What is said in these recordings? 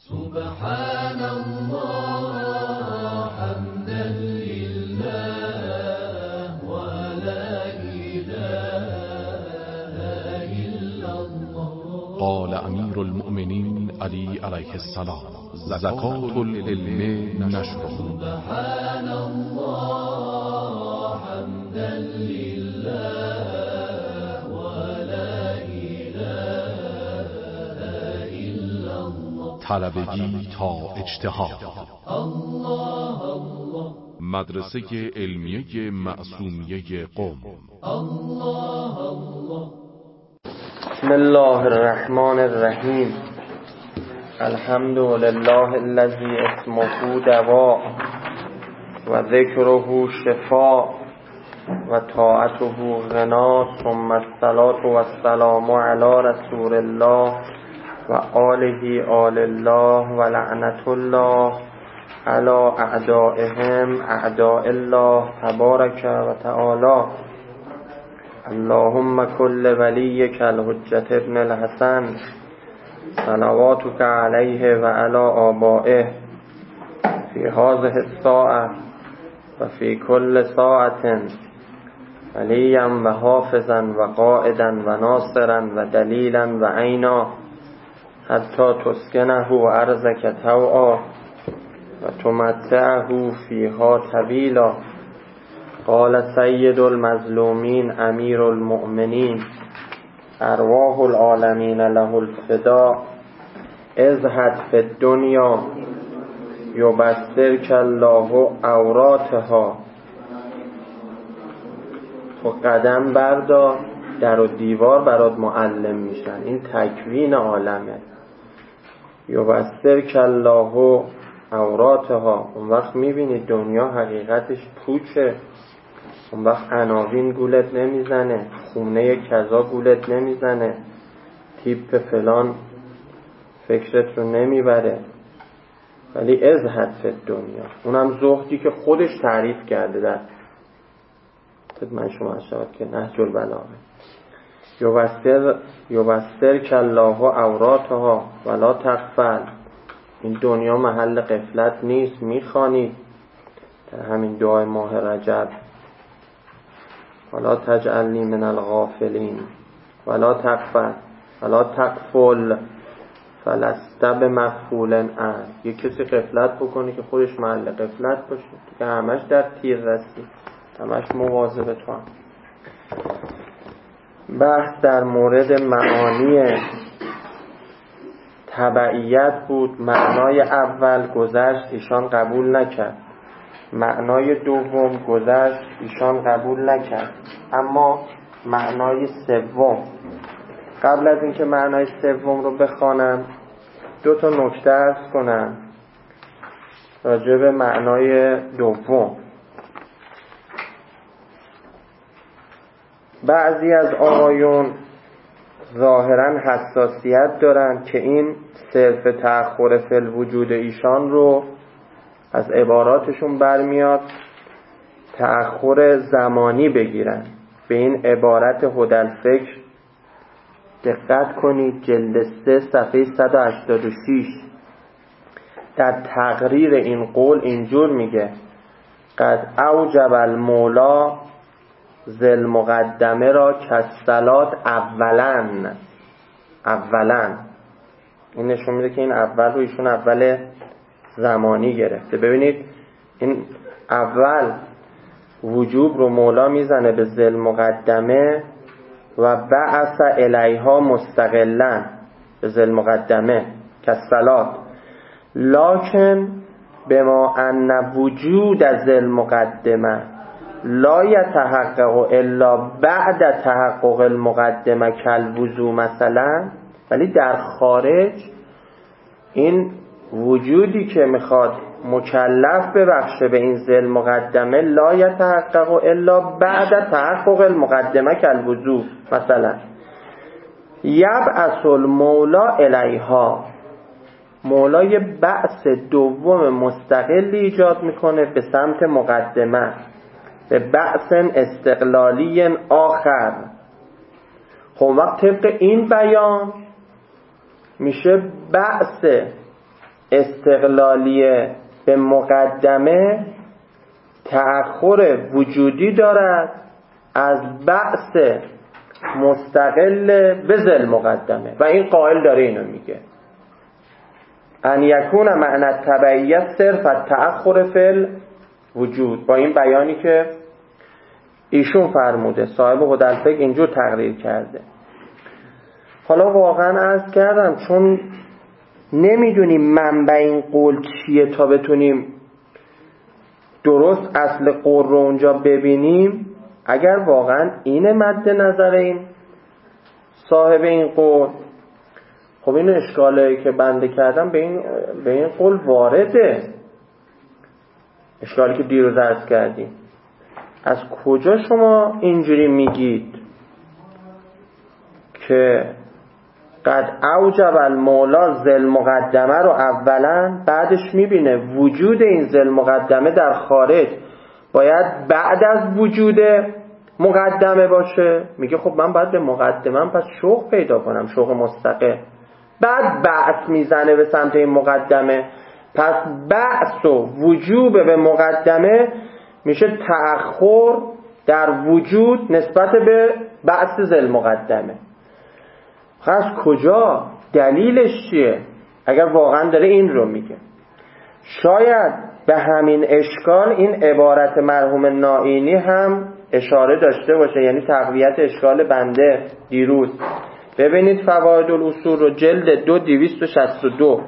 سبحان الله حمدا لله ولا إله إلا الله. قال امیر المؤمنین علی علیه السلام: زکات العلم نشره. سبحان الله حمدا لله ولا إله إلا الله. طلبگی تا اجتهاد. الله الله. مدرسه علمیه معصومیه قم. الله الله. بسم الله الرحمن الرحیم. الحمد لله الذی اسمه دواء و ذکره شفاء و طاعته غنا، ثم الصلاة و السلام علی رسول الله و آله آل الله و لعنت الله علی اعدائهم اعداء الله تبارک و تعالی. اللهم کل ولیک الحجة ابن الحسن صلواتک علیه و علی آبائه فی هذه الساعة و فی کل ساعة ولیا و حافظا و قائدا و ناصرا و دلیلا و عینا حتی تسکنه ارضک طوعا و تمتعه فیها طویلا. قال سید المظلومین امیر المؤمنین ارواح العالمین له الفداء: ازهد فی الدنیا یبصرک الله عوراتها. تو قدم بردار، در و دیوار برات معلم میشن. این تکوین عالمه. یبصرک الله عوراتها. اون وقت میبینی دنیا حقیقتش پوچه. اون وقت عناوین گولت نمیزنه، خونه کذا گولت نمیزنه، تیپ فلان فکرت رو نمیبره. ولی ازهد فی دنیا، اونم زهدی که خودش تعریف کرده در من شما شود که نهج البلاغه. یبصرک الله عوراتها ولا تغفل. این دنیا محل غفلت نیست. میخوانید در همین دعای ماه رجب: ولا تجعلنی من الغافلین ولا تغفل ولا تغفل فلست بمغفول عنه. یک کسی غفلت بکنه که خودش محل غفلت باشه، که همش در تیر رسی، همش مواظب تو هم. بحث در مورد معانی تبعیت بود. معنای اول گذشت، ایشان قبول نکرد. معنای دوم گذشت، ایشان قبول نکرد. اما معنای سوم، قبل از اینکه معنای سوم رو بخوانم دو تا نکته عرض کنم راجع به معنای دوم. بعضی از آقایون ظاهرا حساسیت دارن که این صرف تأخر فی الوجود ایشان رو از عباراتشون برمیاد تأخر زمانی بگیرن. به این عبارت هدالفکر دقت کنید، جلد 3 صفحه 186. در تقریر این قول اینجور میگه: قد اوجب المولا ذل مقدمه را کالصلات اولا. این نشون میده که این اول رو ایشون اول زمانی گرفته. ببینید این اول وجوب رو مولا میزنه به ذل مقدمه و بعث الیها مستقلا به ذل مقدمه کالصلات، لکن بما ان وجود ذل مقدمه لا یتحقق الا بعد تحقق المقدمه کالوضو مثلا. ولی در خارج این وجودی که میخواد مکلف ببخشه به این ذل مقدمه لا یتحقق الا بعد تحقق المقدمه کالوضو مثلا. یبعث المولا الیها، مولای بعث دوم مستقلی ایجاد میکنه به سمت مقدمه، به بعث استقلالی آخر. خب وقت طبق این بیان میشه بعث استقلالیه به مقدمه تأخر وجودی دارد از بعث مستقل به ذل مقدمه و این قائل داره اینو میگه ان یکون معنی التبعیت صرف التأخر فی وجود. با این بیانی که ایشون فرموده، صاحب هدلفکر اینجور تقریر کرده. حالا واقعا عرض کردم چون نمیدونیم منبع این قول چیه تا بتونیم درست اصل قول رو اونجا ببینیم، اگر واقعا این مد نظر این صاحب این قول، خب این اشکالی که بنده کردم به این قول وارده، اشکالی که دیروز عرض کردیم. از کجا شما اینجوری میگید که قد اوجب المولا ذل مقدمه رو اولا، بعدش میبینه وجود این ذل مقدمه در خارج باید بعد از وجود مقدمه باشه؟ میگه خب من باید به مقدمم پس شوق پیدا کنم، شوق مستقل، بعد بعث میزنه به سمت این مقدمه. پس بعث و وجوب به مقدمه میشه تأخر در وجود نسبت به بعث ذل مقدمه. از کجا؟ دلیلش چیه؟ اگر واقعا داره این رو میگه، شاید به همین اشکال این عبارت مرحوم نائینی هم اشاره داشته باشه، یعنی تقویت اشکال بنده دیروز. ببینید فواید الاصول رو جلد 262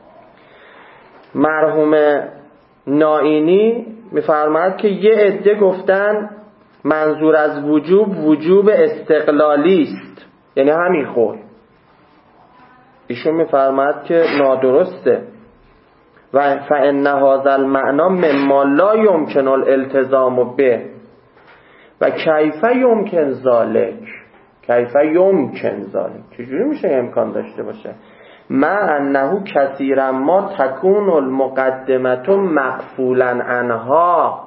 مرحوم نائینی میفرماید که یه عده گفتن منظور از وجوب استقلالی است، یعنی همین قول. ایشون میفرماید که نادرسته و فإن هذا المعنى مما لا يمكن الالتزام به و کیف یمکن ذلک. کیف یمکن ذلک، چجوری میشه امکان داشته باشه؟ مع انه کثیرا ما تکون المقدمه مغفولا عنها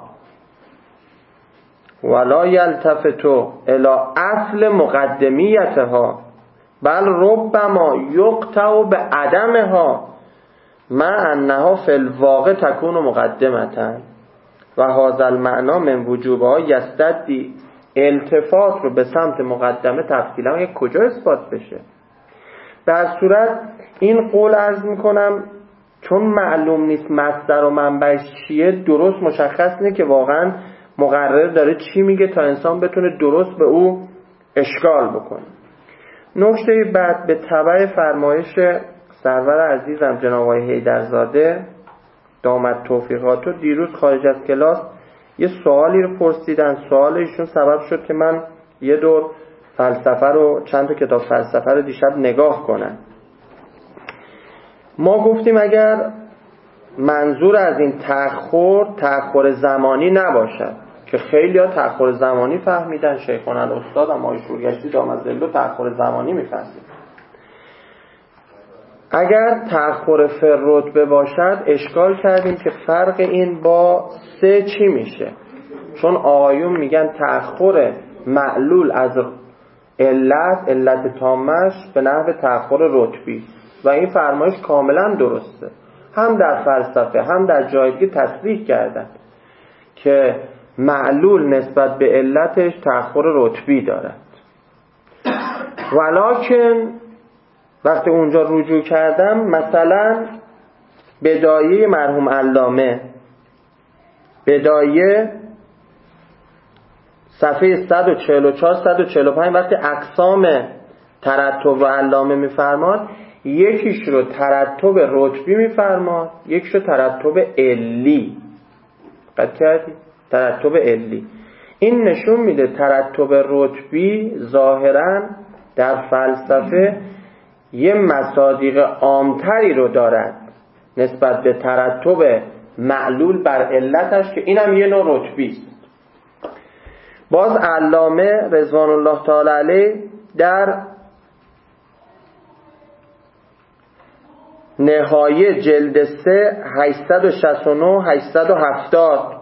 ولا یلتفت الى اصل مقدمیتها بل ربما یقطع به عدمها مع انها فی الواقع تکون مقدمتا و هذا المعنى من وجوبها یستدی. التفات رو به سمت مقدمه تفصیلا یک کجا اثبات بشه؟ به هر صورت این قول عرض میکنم چون معلوم نیست مصدر و منبعش چیه، درست مشخص نیست که واقعا مقرر داره چی میگه تا انسان بتونه درست به او اشکال بکنه. نکته بعد به تبع فرمایش سرور عزیزم جناب آقای حیدرزاده دامت توفیقاتو، دیروز خارج از کلاس یه سوالی رو پرسیدن. سوال ایشون سبب شد که من یه دور فلسفه رو، چند تا کتاب فلسفه رو دیشب نگاه کنم. ما گفتیم اگر منظور از این تأخر زمانی نباشد، که خیلی ها تأخر زمانی فهمیدن، شیخان الاستاد هم آقای شورگشتی دامت ظل تأخر زمانی میفهمید. اگر تأخر فررتبه باشد اشکال کردیم که فرق این با سه چی میشه، چون آقایون میگن تأخر معلول از علت تامش به نحو تأخر رتبی و این فرمایش کاملا درسته، هم در فلسفه هم در جای دیگه تصریح کردن که معلول نسبت به علتش تأخر رتبی دارد. ولکن وقتی اونجا رجوع کردم، مثلا بدایه مرحوم علامه، بدایه صفحه 144 145 وقتی اقسام ترتب رو علامه میفرماد، یکیش رو ترتب رتبی میفرماد، یکیش رو ترتب علی. دقت کردید؟ ترتب علی. این نشون میده ترتب رتبی ظاهراً در فلسفه یه مصادیق عامتری رو دارد نسبت به ترتب معلول بر علتش که اینم یه نوع رتبی است. باز علامه رضوان الله تعالی علیه در نهایه جلد 3 869 870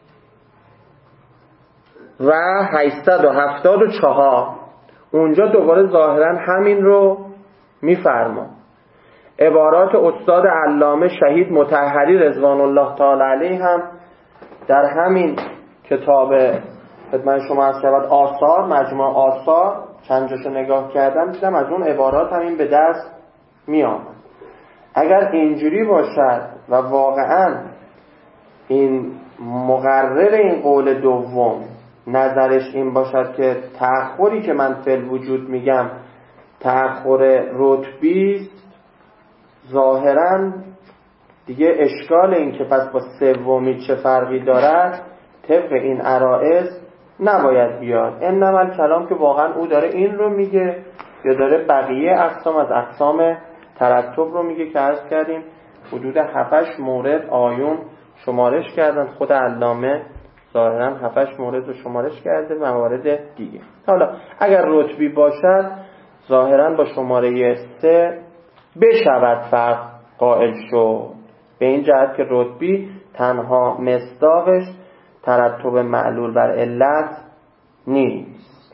و 874 اونجا دوباره ظاهرا همین رو میفرما. عبارات استاد علامه شهید مطهری رضوان الله تعالی علیه هم در همین کتاب خدمت شما عرض شود آثار، مجموعه آثار چند جاشو نگاه کردم دیدم از اون عبارات همین به دست میاد. اگر اینجوری باشد و واقعا این مقرر این قول دوم نظرش این باشد که تأخری که من فی الوجود میگم تأخر رتبی است، ظاهرا دیگه اشکال این که پس با سومی چه فرقی دارد طبق این عرائض نباید بیاد. انما الکلام که واقعا او داره این رو میگه یا داره بقیه اقسام از اقسام ترتب رو میگه که عرض کردیم حدود 7-8 مورد آیون شمارش کردن، خود علامه ظاهرا 7-8 مورد رو شمارش کرده، موارد دیگه. حالا اگر رتبی باشد ظاهرا با شماره 3 بشود فرق قائل شو، به این جهت که رتبی تنها مصداقش ترتب معلول بر علت نیست.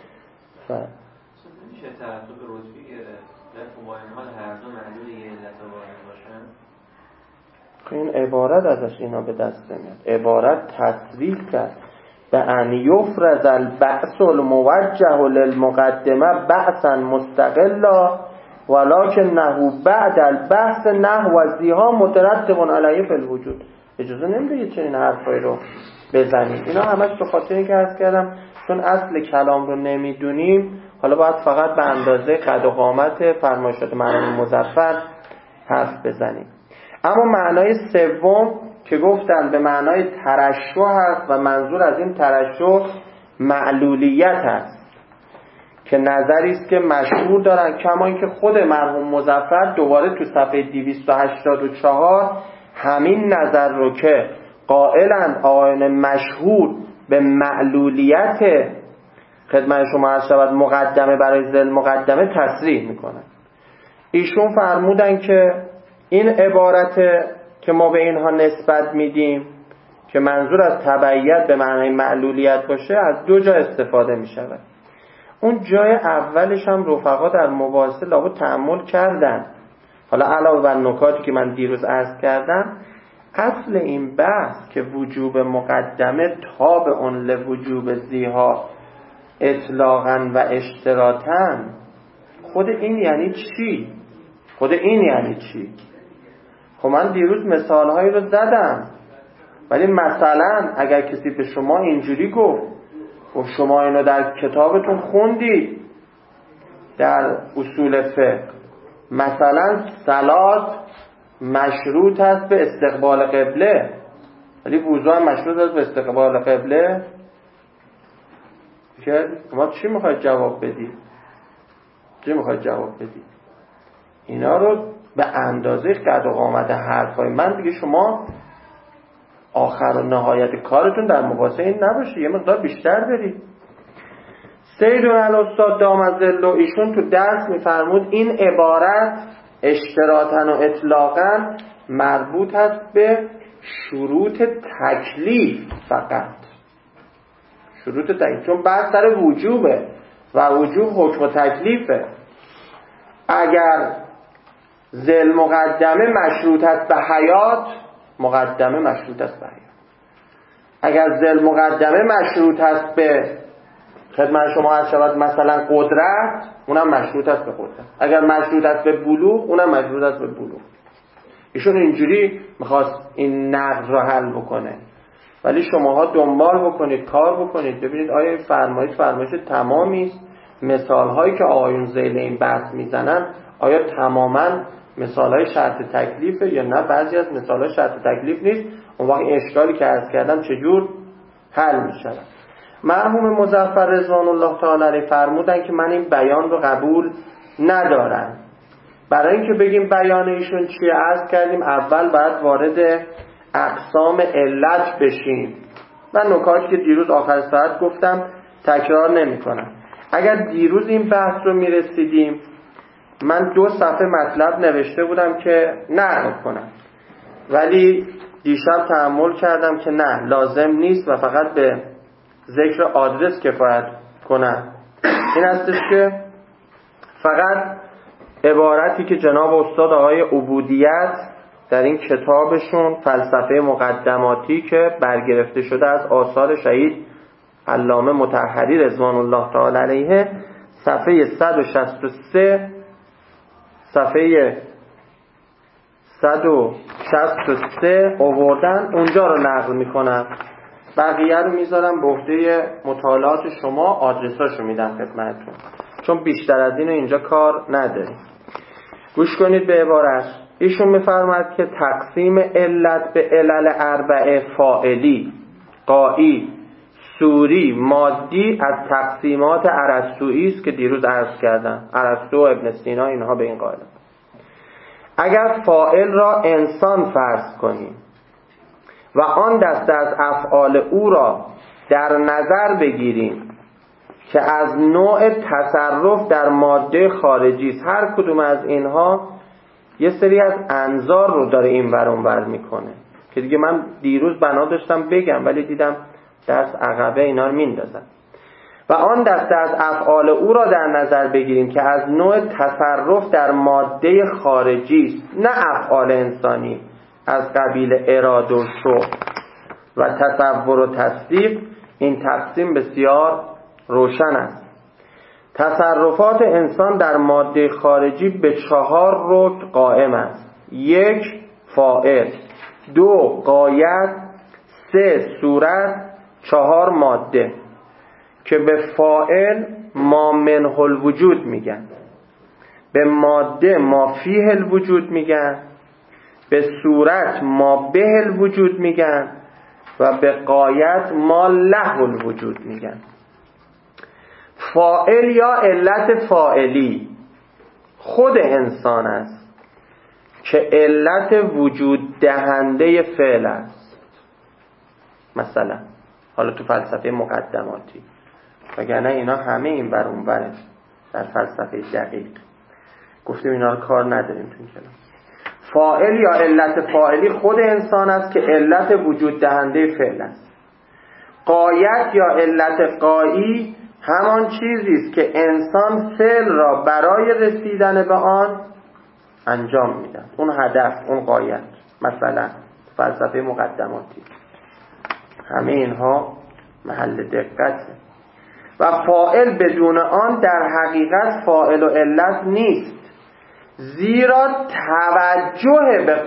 میشه ترتب رتبی گرفت در با این حال هر دو معلول یه علت وارد باشن؟ این عبارت ازش اینا به دست نمیاد. عبارت تصریح کرد به ان یفرض البعث الموجه للمقدمه بعثا مستقلا ولکنه بعد البحث نحو ذیها مترتب علیه فی الوجود. اجازه نمیده چنین حرفایی رو بزنیم. اینا همش به خاطر اینکه عرض کردم چون اصل کلام رو نمیدونیم حالا باید فقط به اندازه قد و قامت فرمایشات معنی مظفر حرف بزنیم. اما معنای سوم که گفتن به معنای ترشح هست و منظور از این ترشح معلولیت هست که نظری است که مشهور دارن، کما اینکه خود مرحوم مظفر دوباره تو صفحه 284 همین نظر رو که قائلند آیین مشهور به معلولیت خدمت شما عرض شود مقدمه برای ذل مقدمه تصریح میکنن. ایشون فرمودن که این عبارت که ما به اینها نسبت میدیم که منظور از تبعیت به معنای معلولیت باشه از دو جا استفاده میشود. اون جای اولش هم رفقا در مباحثه لابد تأمل کردن. حالا علاوه بر نکاتی که من دیروز عرض کردم، اصل این بحث که وجوب مقدمه تابع لوجوب ذیها اطلاقاً و اشتراطاً، خود این یعنی چی؟ خود این یعنی چی؟ خب من دیروز مثالهایی رو زدم، ولی مثلا اگر کسی به شما اینجوری گفت شما اینو در کتابتون خوندید در اصول فقه، مثلا صلات مشروط است به استقبال قبله، ولی وضو هم مشروط است به استقبال قبله، که ما چی میخواید جواب بدید؟ چی میخواید جواب بدید؟ اینا رو به اندازه قد و قامت حرفای من دیگه شما آخر و نهایت کارتون در مباحثه این نباشه، یه مقدار بیشتر برید. سیدالعالی دام ظله ایشون تو درس میفرمود این عبارت اشتراطاً و اطلاقاً مربوط است به شروط تکلیف فقط، شروط تکلیف، چون بحث سر وجوبه و وجوب حکم و تکلیفه. اگر ذل مقدمه مشروط است به حیات، مقدمه مشروط است به حیات. اگر ذل مقدمه مشروط است به خدمت شما عرض شود مثلا قدرت، اونم مشروط است به قدرت. اگر مشروط است به بلوغ، اونم مشروط است به بلوغ. ایشون اینجوری میخواست این نقض رو حل بکنه، ولی شماها دنبال بکنید، کار بکنید، ببینید آیا فرمایش تمامی است. مثال هایی که آقایون ذیل این بحث میزنن آیا تماما مثال های شرط تکلیفه یا نه بعضی از مثال های شرط تکلیف نیست. اون وقت این اشکالی که عرض کردم چجور حل میشه؟ مرحوم مظفر رضوان الله تعالی علیه فرمودن که من این بیان رو قبول ندارم. برای اینکه بگیم بیان ایشون چیه عرض کردیم اول باید وارد اقسام علت بشیم و نکاتی که دیروز آخر ساعت گفتم تکرار نمی کنم. اگر دیروز این بحث رو می رسیدیم من 2 صفحه مطلب نوشته بودم که نقل کنم، ولی دیشب تأمل کردم که نه، لازم نیست و فقط به ذکر آدرس کفایت کنم. این هستش که فقط عبارتی که جناب استاد آقای عبودیت در این کتابشون فلسفه مقدماتی که برگرفته شده از آثار شهید علامه مطهری رضوان الله تعالی علیه، صفحه 163 صفحه 163 آوردن، اونجا رو نقل میکنم، بقیه رو میذارم به عهده مطالعات شما، آدرساشو میدم خدمتتون چون بیشتر از اینو اینجا کار نداریم. گوش کنید به عبارت. ایشون میفرماید که تقسیم علت به علل اربعه فاعلی، غایی، صوری، مادی از تقسیمات ارسطویی است که دیروز عرض کردم. ارسطو و ابن سینا اینها به این قائلند. اگر فاعل را انسان فرض کنیم و آن دسته از افعال او را در نظر بگیریم که از نوع تصرف در ماده خارجی است، هر کدوم از اینها یه سری از انظار رو داره این ور اون ور میکنه که دیگه من دیروز بنا داشتم بگم ولی دیدم درس عقبه اینا رو میندازم. و آن دسته از افعال او را در نظر بگیریم که از نوع تصرف در ماده خارجی است، نه افعال انسانی، از قبیل اراده و شوق و تصور و تصدیق. این تقسیم بسیار روشن است. تصرفات انسان در ماده خارجی به 4 رکن قائم است: 1 فاعل، 2 غایت، 3 صورت، 4 ماده که به فاعل ما منه الوجود میگن، به ماده ما فیه الوجود میگن، به صورت ما به الوجود میگن و به غایت ما له الوجود میگن. فاعل یا علت فاعلی خود انسان است که علت وجود دهنده فعل است. مثلا حالا تو فلسفه مقدماتی، وگرنه اینا همه این بر اون بره در فلسفه دقیق گفتیم اینا رو کار نداریم تو این کلاس. فاعل یا علت فاعلی خود انسان است که علت وجود دهنده فعل است. غایت یا علت غایی همان چیزی است که انسان فعل را برای رسیدن به آن انجام میدن، اون هدف، اون غایت. مثلا فلسفه مقدماتی همه اینها محل دقته. و فاعل بدون آن در حقیقت فاعل و علت نیست، زیرا توجه به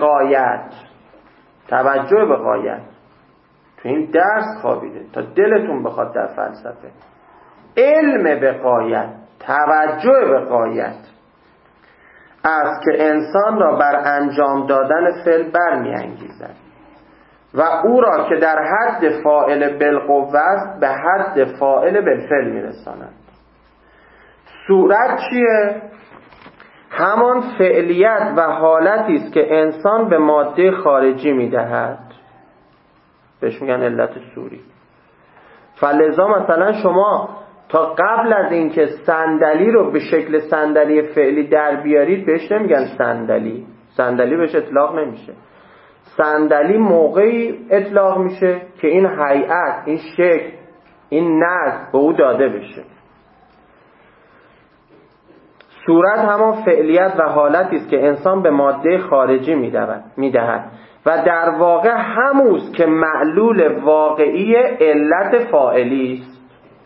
غایت تو این درس خوابیده تا دلتون بخواد در فلسفه. علم به غایت، توجه به غایت است که انسان را بر انجام دادن فعل برمی انگیزد و او را که در حد فاعل بالقوه است به حد فاعل بالفعل میرساند. صورت چیه؟ همان فعلیت و حالتی است که انسان به ماده خارجی میدهد، بهش میگن علت صوری. فلذا مثلا شما تا قبل از اینکه صندلی رو به شکل صندلی فعلی در بیارید بهش نمیگن صندلی بهش اطلاق نمیشه. صندلی موقعی اطلاق میشه که این هیئت، این شکل، این نظم به او داده بشه. صورت همان فعلیت و حالتی است که انسان به ماده خارجی میدهد و در واقع هموست که معلول واقعی علت فاعلی است.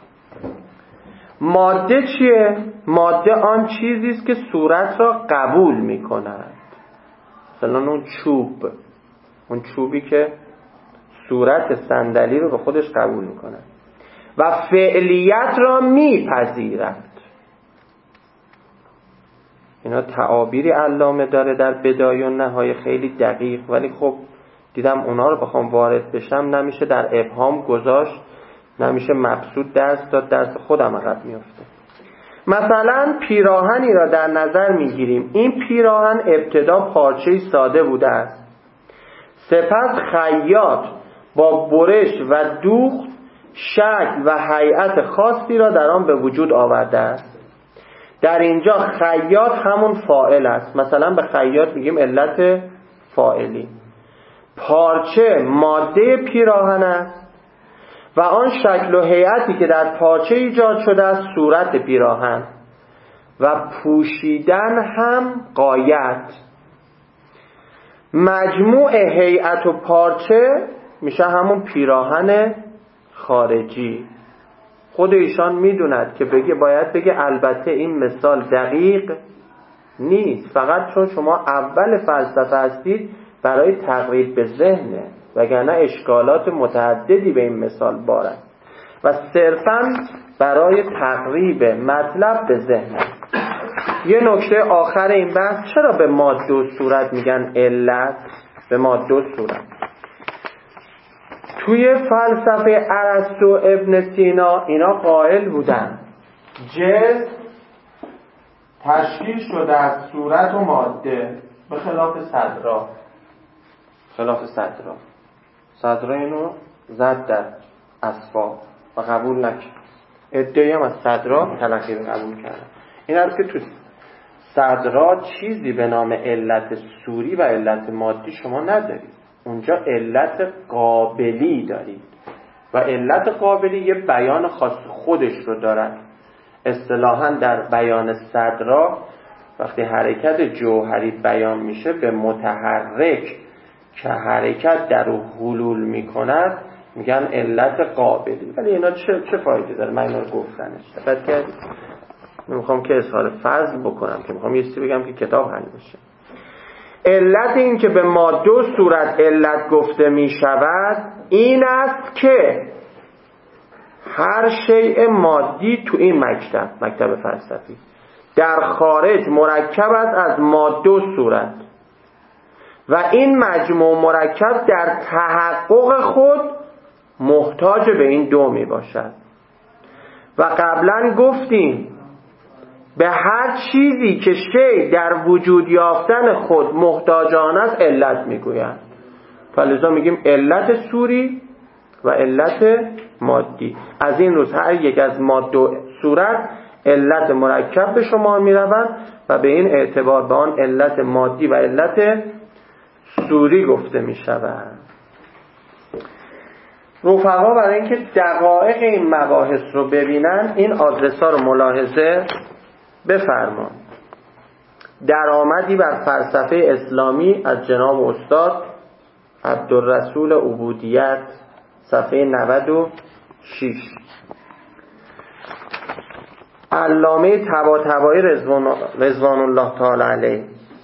ماده چیه؟ ماده آن چیزی است که صورت را قبول می‌کند. مثلا اون چوبی که صورت صندلی رو به خودش قبول می‌کند و فعلیت را میپذیرد. اینا تعابیری علامه داره در بدایه و نهایه خیلی دقیق، ولی خب دیدم اونا رو بخوام وارد بشم نمیشه در ابهام گذاشت، نمیشه مبسوط درس داد، درس خودم عقب میفته. مثلا پیراهنی را در نظر میگیریم. این پیراهن ابتدا پارچه‌ای ساده بوده است، سپس خیاط با برش و دوخت شکل و هیئت خاصی را در آن به وجود آورده است. در اینجا خیاط همون فاعل است. مثلا به خیاط میگیم علت فاعلی. پارچه ماده پیراهن است و آن شکل و هیئتی که در پارچه ایجاد شده است صورت پیراهن. و پوشیدن هم غایت. مجموع هیئت و پارچه میشه همون پیراهن خارجی. خود ایشان میدوند که باید بگه البته این مثال دقیق نیست، فقط چون شما اول فلسفه هستید برای تقریب به ذهنه، وگرنه اشکالات متعددی به این مثال بارد و صرفاً برای تقریب مطلب به ذهن. یه نکته آخر این بحث، چرا به ماده و صورت میگن علت؟ به ماده و صورت توی فلسفه ارسطو و ابن سینا اینا قائل بودن جسم تشکیل شده از صورت و ماده، به خلاف صدرا. صدرا اینو زد در اسباب و قبول نکرد. ادعی هم از صدرا تلقی قبول کردن. این است که تو صدرا چیزی به نام علت صوری و علت مادی شما ندارید. اونجا علت قابلی دارید و علت قابلی یه بیان خاص خودش رو دارد. اصطلاحاً در بیان صدرا وقتی حرکت جوهری بیان میشه به متحرک که حرکت در او حلول میکند میگن علت قابلی. ولی اینا چه فایده داره؟ من اینا رو گفتنش دقت کردید؟ نمیخوام که اظهار فضل بکنم، که میخوام یه چیزی بگم که کتاب حل بشه. علت این که به ماده و صورت علت گفته میشود این است که هر شیء مادی تو این مکتب فلسفی در خارج مرکب است از ماده و صورت و این مجموع مرکب در تحقق خود محتاج به این دو می باشد. و قبلا گفتیم به هر چیزی که شیء در وجود یافتن خود محتاجان است علت میگویند. فلذا میگیم علت صوری و علت مادی. از این روز هر یک از ماده و صورت علت مرکب به شما میروند و به این اعتبار به آن علت مادی و علت صوری گفته میشود. رفقا برای اینکه دقایق این مباحث رو ببینن این آدرس‌ها رو ملاحظه بفرمان. درآمدی بر فلسفه اسلامی از جناب استاد عبدالرسول عبودیت، صفحه 96. علامه طباطبایی رضوان الله تعالی علیه،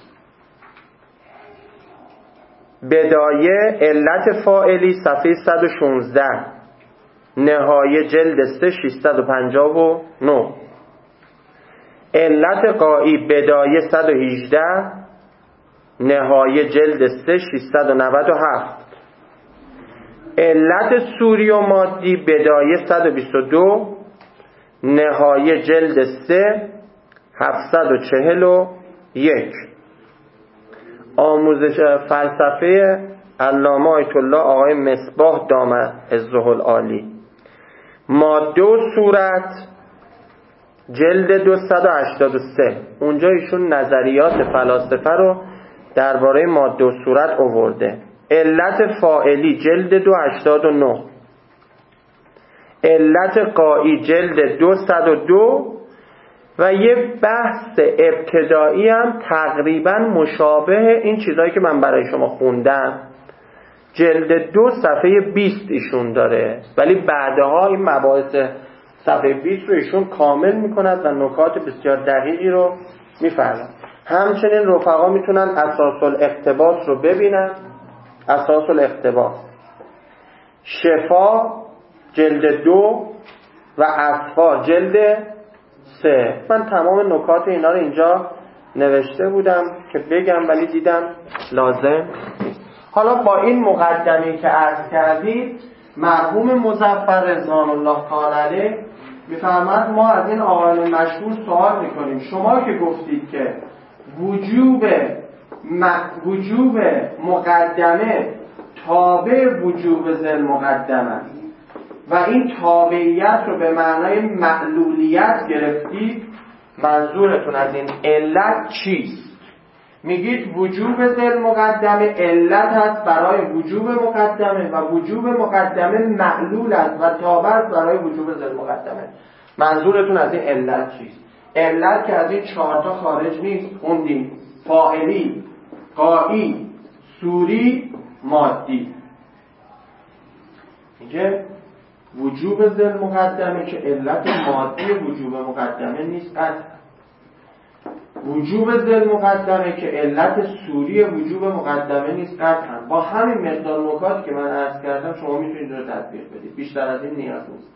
بدایه علت فاعلی صفحه 116، نهایه جلد 3 659، علت قایی بدایه 118، نهایه جلد 3 697، علت صوری و مادی بدایه 122، نهایه جلد 3 741. آموزش فلسفه علامه آیت الله آقای مصباح دامه عزه العالی، ماده و صورت جلد 283. اونجا ایشون نظریات فلاسفه رو درباره ماده و صورت آورده. علت فاعلی جلد 289، علت قایی جلد 202 و یه بحث ابتدایی هم تقریبا مشابه این چیزایی که من برای شما خوندم جلد 2 صفحه 20 ایشون داره، ولی بعدها این مباحث صفحه 20 رو ایشون کامل میکند و نکات بسیار دقیقی رو میفرماید. همچنین رفقا میتونن اساس الاقتباس رو ببینن. اساس الاقتباس شفا جلد 2 و اصفا جلد 3. من تمام نکات اینا رو اینجا نوشته بودم که بگم ولی دیدم لازم نیست. حالا با این مقدمه‌ای که عرض کردید مرحوم مظفر رضوان الله تعالی علیه میفرماد ما از این آقایان مشهور سوال میکنیم شما که گفتید که وجوب مقدمه تابع وجوب ذل مقدمه است و این تابعیت رو به معنای معلولیت گرفتید، منظورتون از این علت چیست؟ میگید وجوب ذل مقدمه علت هست برای وجوب مقدمه و وجوب مقدمه معلول است و تابع است برای وجوب ذل مقدمه. منظورتون از این علت چیست؟ علت که از این 4 تا خارج نیست. خوندیم فاعلی، غایی، صوری، مادی. میگه وجوب ذل مقدمه که علت مادی وجوب مقدمه نیست قطعا. وجوب ذل مقدمه که علت صوری وجوب مقدمه نیست قطعا. با همین مقدار نکاتی که من عرض کردم شما میتونید رو تطبیق بدید، بیشتر از این نیاز نیست.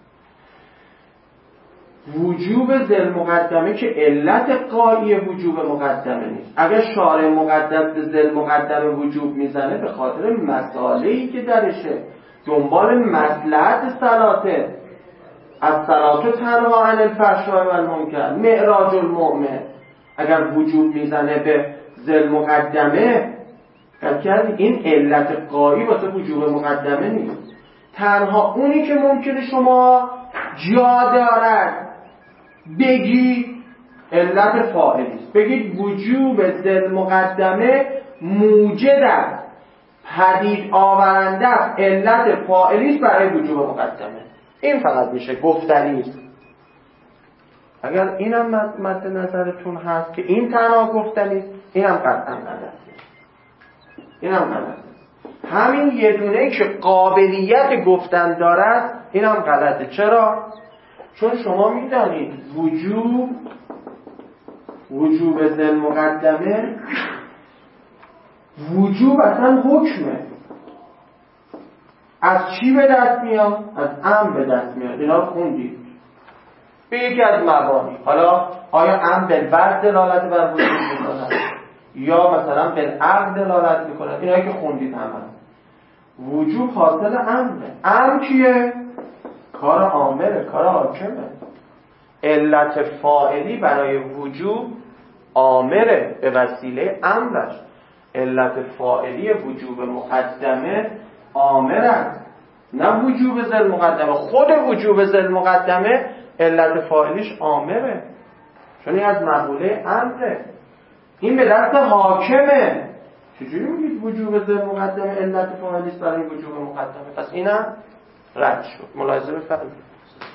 وجوب ذل مقدمه که علت غایی وجوب مقدمه نیست. اگر شارع مقدس به ذل مقدمه وجوب میزنه به خاطر مسائلی که درشه، دنبال مصلحت صلاته، از صلات تنها عن الفحشاء و المنکر، معراج المؤمن. اگر وجوب میزنه به ذل مقدمه، این علت غایی واسه وجوب مقدمه نیست. تنها اونی که ممکنه شما جا دارد بگی علت فاعلی است. بگید وجوب ذل مقدمه موجد است، پدید آورنده است، علت فاعلی است برای وجوب مقدمه. این فقط میشه گفتنی است. اگر اینم مد نظرتون هست که این تنها گفتنی است، اینم قطعا غلطه. اینم غلطه. همین یه دونه که قابلیت گفتن دارد اینم غلطه. چرا؟ چون شما میدانید وجوب ذل مقدمه، وجوب اصلا حکمه. از چی به دست میاد؟ از امر به دست میاد. اینا رو خوندید به یکی از مبانی. حالا آیا امر بالبر دلالت بر وجوب میکنه یا مثلا بالعقل دلالت میکنه؟ اینا که خوندید همه. وجوب حاصل امره. امر کیه؟ کار عامله، کار حاکمه. علت فاعلی برای وجوب عامله به وسیله امرش. علت فاعلی وجوب مقدمه عامل است، نه وجوب ذل مقدمه. خود وجوب ذل مقدمه علت فاعلیش عامله، چون این از مقوله امره. این به دست حاکمه. چجوری میگید وجوب ذل مقدمه علت فاعلی است برای وجوب مقدمه؟ پس اینم رد شد. ملاحظه بفرمایید.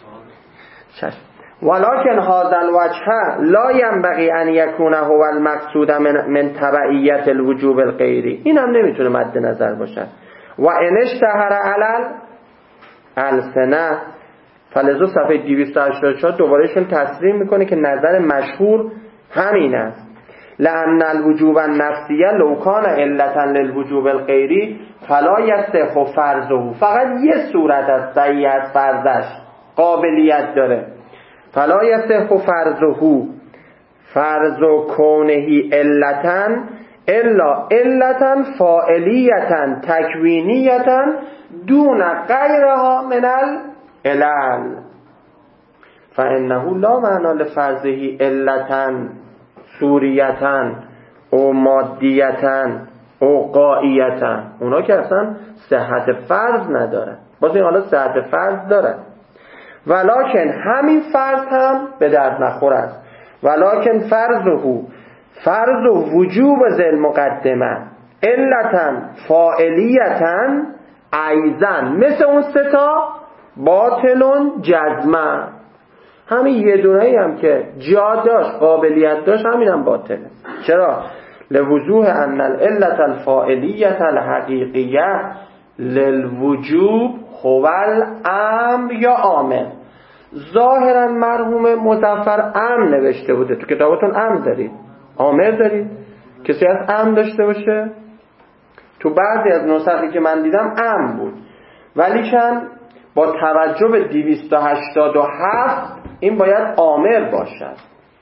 ولکن هذا الوجه لا ينبغي ان يكون هو المقصود من تبعیت الوجوب الغیری. این هم نمیتونه مد نظر باشه. و ان اشتهر علل السنه، فلذا صفحه 284 دوبارهشون تصریح میکنه که نظر مشهور همین است. لأن الوجوب النفسیه لو کان علتا للوجوب الغیری فلا یصح فرضه. فقط یه صورت از صحیح از فرضش قابلیت داره. فلا یصح فرضه، فرض کونه علتا الا علتا فاعلیتا تکوینیتا دون غیرها من العلل، فانه لا معنی لفرضه علتا صوریتا او مادیتا او غاییتا. اونا که اصلا صحت فرض نداره، باز این حالا صحت فرض داره. ولکن همین فرض هم به درد نخور است. ولکن فرض وجوب ذل مقدمه علتا فاعلیتا ایضا مثل اون ستا باطلون جزمه. همین یه دونه‌ای هم که جا داشت قابلیت داشت همین هم باطله. چرا؟ لوضوح ان العلت الفاعلیت الحقیقیه للوجوب هو الامر یا عامل. ظاهرا مرحوم مظفر امر نوشته بوده. تو کتابتون امر دارید، عامل دارید؟ کسی از امر داشته باشه؟ تو بعضی از نسخی که من دیدم امر بود، ولیکن با توجه به 287 این باید عامل باشد.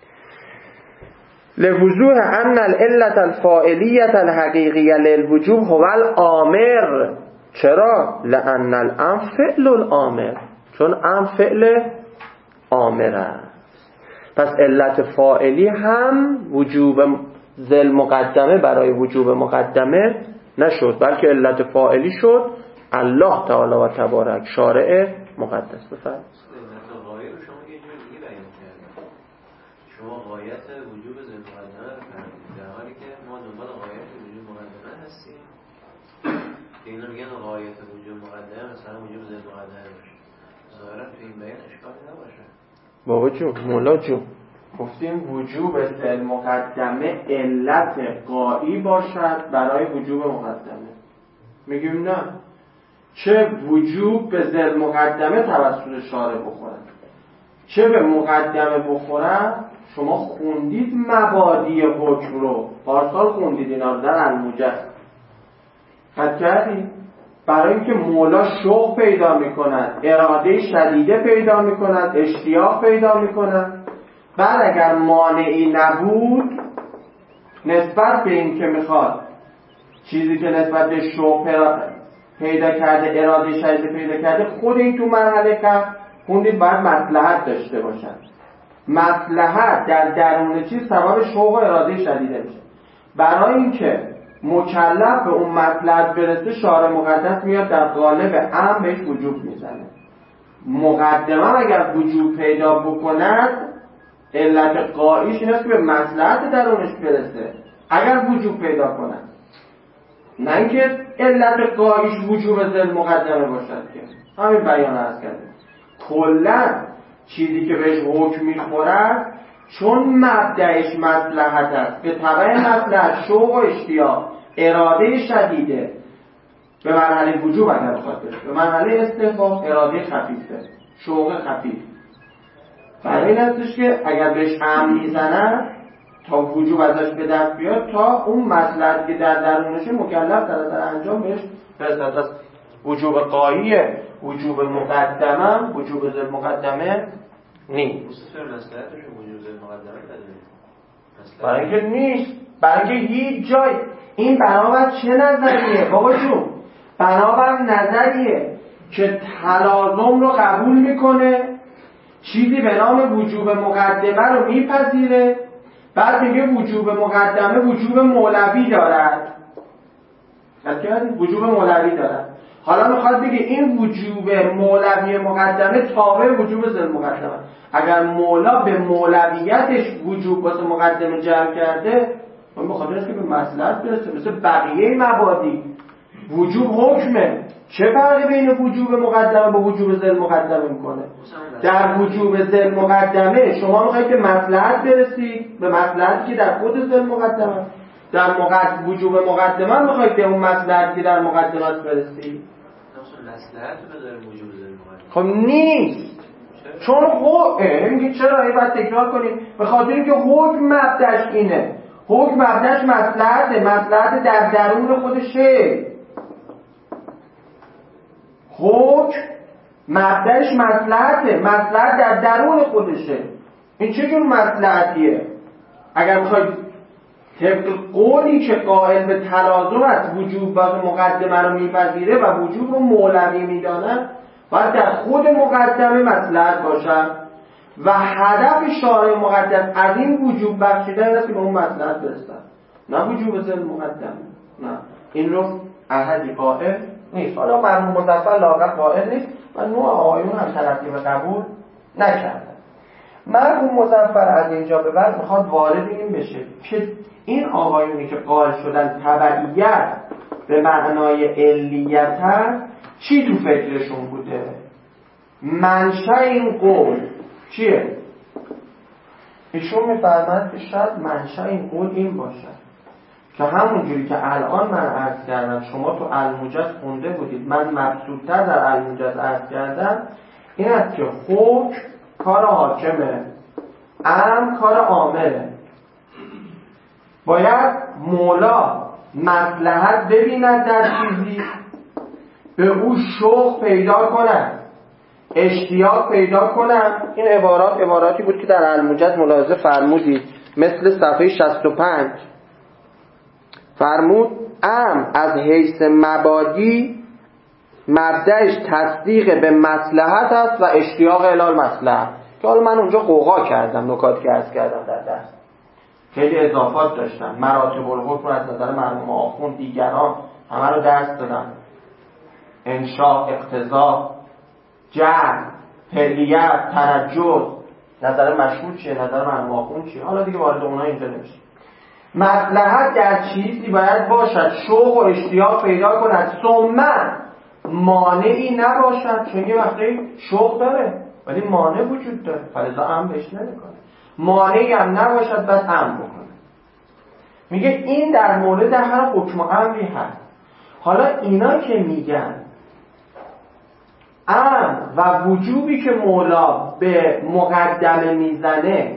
لوضوح ان العلت الفاعلیت الحقیقیه للوجوب هو الامر. چرا؟ لان الامر فعل الامر، چون امر فعل امر است. پس علت فاعلی هم وجوب ذل مقدمه برای وجوب مقدمه نشد، بلکه علت فاعلی شد الله تعالی و تبارک شارع مقدس. بفرمایید. غایه رو شما یه جور دیگه بیان کردید. شما غایت وجوب ذل مقدمه رو فرمودید، در حالی که ما دنبال غایت وجوب مقدمه هستیم. که اینا میگن غایت وجوب مقدمه مثلا وجوب ذل مقدمه باشه. ظاهرا تو این بیان اشکالی نباشه. بابا جون، مولا جون، گفتیم وجوب ذل مقدمه علت غایی باشد برای وجوب مقدمه. میگیم نه، چه وجوب به ذل مقدمه توسط شارع بخورد چه به مقدمه بخورد. شما خوندید مبادی حکم رو، پارسال خوندید اینا رو در الموجز خط کردید. برای اینکه مولا شوق پیدا میکند، اراده شدیده پیدا میکند، اشتیاق پیدا میکند. بعد اگر مانعی نبود نسبت به این که میخواد چیزی که نسبت به شوق پیدا کرده، اراده شدیده پیدا کرده، خود این تو مرحله کرد خوندید باید مصلحت داشته باشد. مصلحت در درون چیز سبب شوق و اراده شدیده میشه. برای اینکه مکلف به اون مصلحت برسه شارع مقدس میاد در قالب امر بهش وجوب میزنه. مقدمه اگر وجوب پیدا بکند علت قایش این است که به مصلحت درونش برسه اگر وجوب پیدا کند، نه اینکه علت قایش وجوب ذل مقدمه باشد که همین بیان عرض کردیم. کلا چیزی که بهش حکم میخورد چون مبدأش مصلحت است، به تبع مصلحت شوق و اشتیاق اراده شدیده به مرحله وجوب اگر بخواد برسه، به مرحله استحباب اراده خفیفه، شوق خفیف. برای این هستش که اگر بهش امر میزنن تا وجوب ازش به دست بیاد تا اون مصلحت که در درونشه مکلف در انجام بهش برسد. وجوب قاییه، وجوب مقدمه، وجوب ذل مقدمه نیست. برای اینکه نیست، برای اینکه هیچ جای این بنابر چه نظریه بابا جون؟ بنابر نظریه که تلازم رو قبول میکنه، چیزی به نام وجوب مقدمه رو میپذیره، بعد میگه وجوب مقدمه وجوب مولوی دارد. وجوب مولوی دارد. حالا میخواد بگه این وجوب مولوی مقدمه تابع وجوب ذل مقدمه. اگر مولا به مولویتش وجوب واسه مقدمه جمع کرده، اون بخاطر است که به مصلحت برسه. مثل بقیه مبادی وجوب حکمه، چه فرقی بین وجوب مقدمه با وجوب ذل مقدمه میکنه؟ در وجوب ذل مقدمه شما میخواید به مصلحت برسید، به مصلحتی که در خود ذل مقدمه. در وجوب مقدمه میخواید به اون مصلحتی که در مقدمات برسید. خب نیست، چون میگه چرا این باید تکرار کنیم؟ به خاطر اینکه حکم مبدأش اینه، حکم مبدأش مصلحته، مصلحت در درون خودشه. حکم مبدأش مصلحته، مصلحت در درون خودشه. این چه جور مصلحتیه؟ اگر بخواید طبق قولی که قائل به تلازم است وجوب و مقدمه رو میپذیره و وجوب رو مولوی میداند، باید در خود مقدمه مصلحت باشد و هدف شارع مقدس از این وجوب بخشیدن است که به اون مصلحت برسد، نه وجوب ذل مقدمه. نه، این رو احدی قائل نیست. حالا مرحوم مظفر لااقل قائل نیست و نوع آقایون هم تلقی به قبول نکردن. مرحوم مظفر از اینجا به بعد میخواد وارد این بشه که این آقایونی که قائل شدن تبعیت به معنای علیت هست چی تو فکرشون بوده؟ منشأ این قول چیه؟ ایشون میفرماید که شاید منشأ این قول این باشد که همونجوری که الان من عرض کردم، شما تو الموجز خونده بودید، من مبسوط‌تر در الموجز عرض کردم، این است که حکم کار حاکمه، امر کار عامله. باید مولا مصلحت ببیند در چیزی، به او شوق پیدا کنند، اشتیاق پیدا کنند. این عباراتی بود که در الموجز ملاحظه فرمودید، مثل صفحه 65 فرمود از حیث مبادی مبدأش تصدیق به مصلحت است و اشتیاق الی المصلحت. که حالا من اونجا قوقا کردم، نکاتی که عرض کردم در درس خیلی اضافات داشتم، مراتب الحکم رو از نظر مرحوم آخوند دیگران همه رو درس دادم، انشاء، اقتضا، جعل، حلیت، تنجز، نظر مشهور چیه، نظر مرحوم آخوند چیه، حالا دیگه وارد اونها اینجا نمیشه. مصلحت در چیزی باید باشد شوق و اشتیاق پیدا کند، ثم مانعی نباشد، چون یه وقتی شوق داره ولی مانع وجود داره، فلذا هم بهش نمیکنه. مانعی هم نباشد بعد امر بکنه. میگه این در مورد هر حکم و امری هست. حالا اینا که میگن امر و وجوبی که مولا به مقدمه میزنه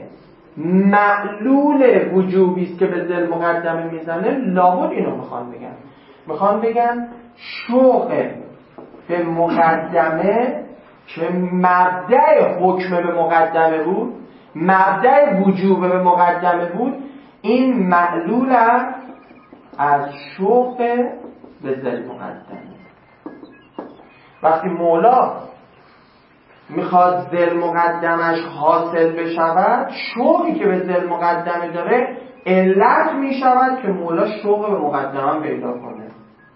معلول وجوبی است که به ذل مقدمه میزنه، لابد اینو میخوان بگن شوق به مقدمه که مبدأ حکم به مقدمه بود، مبدأ وجوب به مقدمه بود، این معلول است از شوق به ذل مقدمه. وقتی مولا میخواد ذل مقدمش حاصل بشود، شوقی که به ذل مقدمه داره علت میشود که مولا شوق به مقدمه پیدا کنه،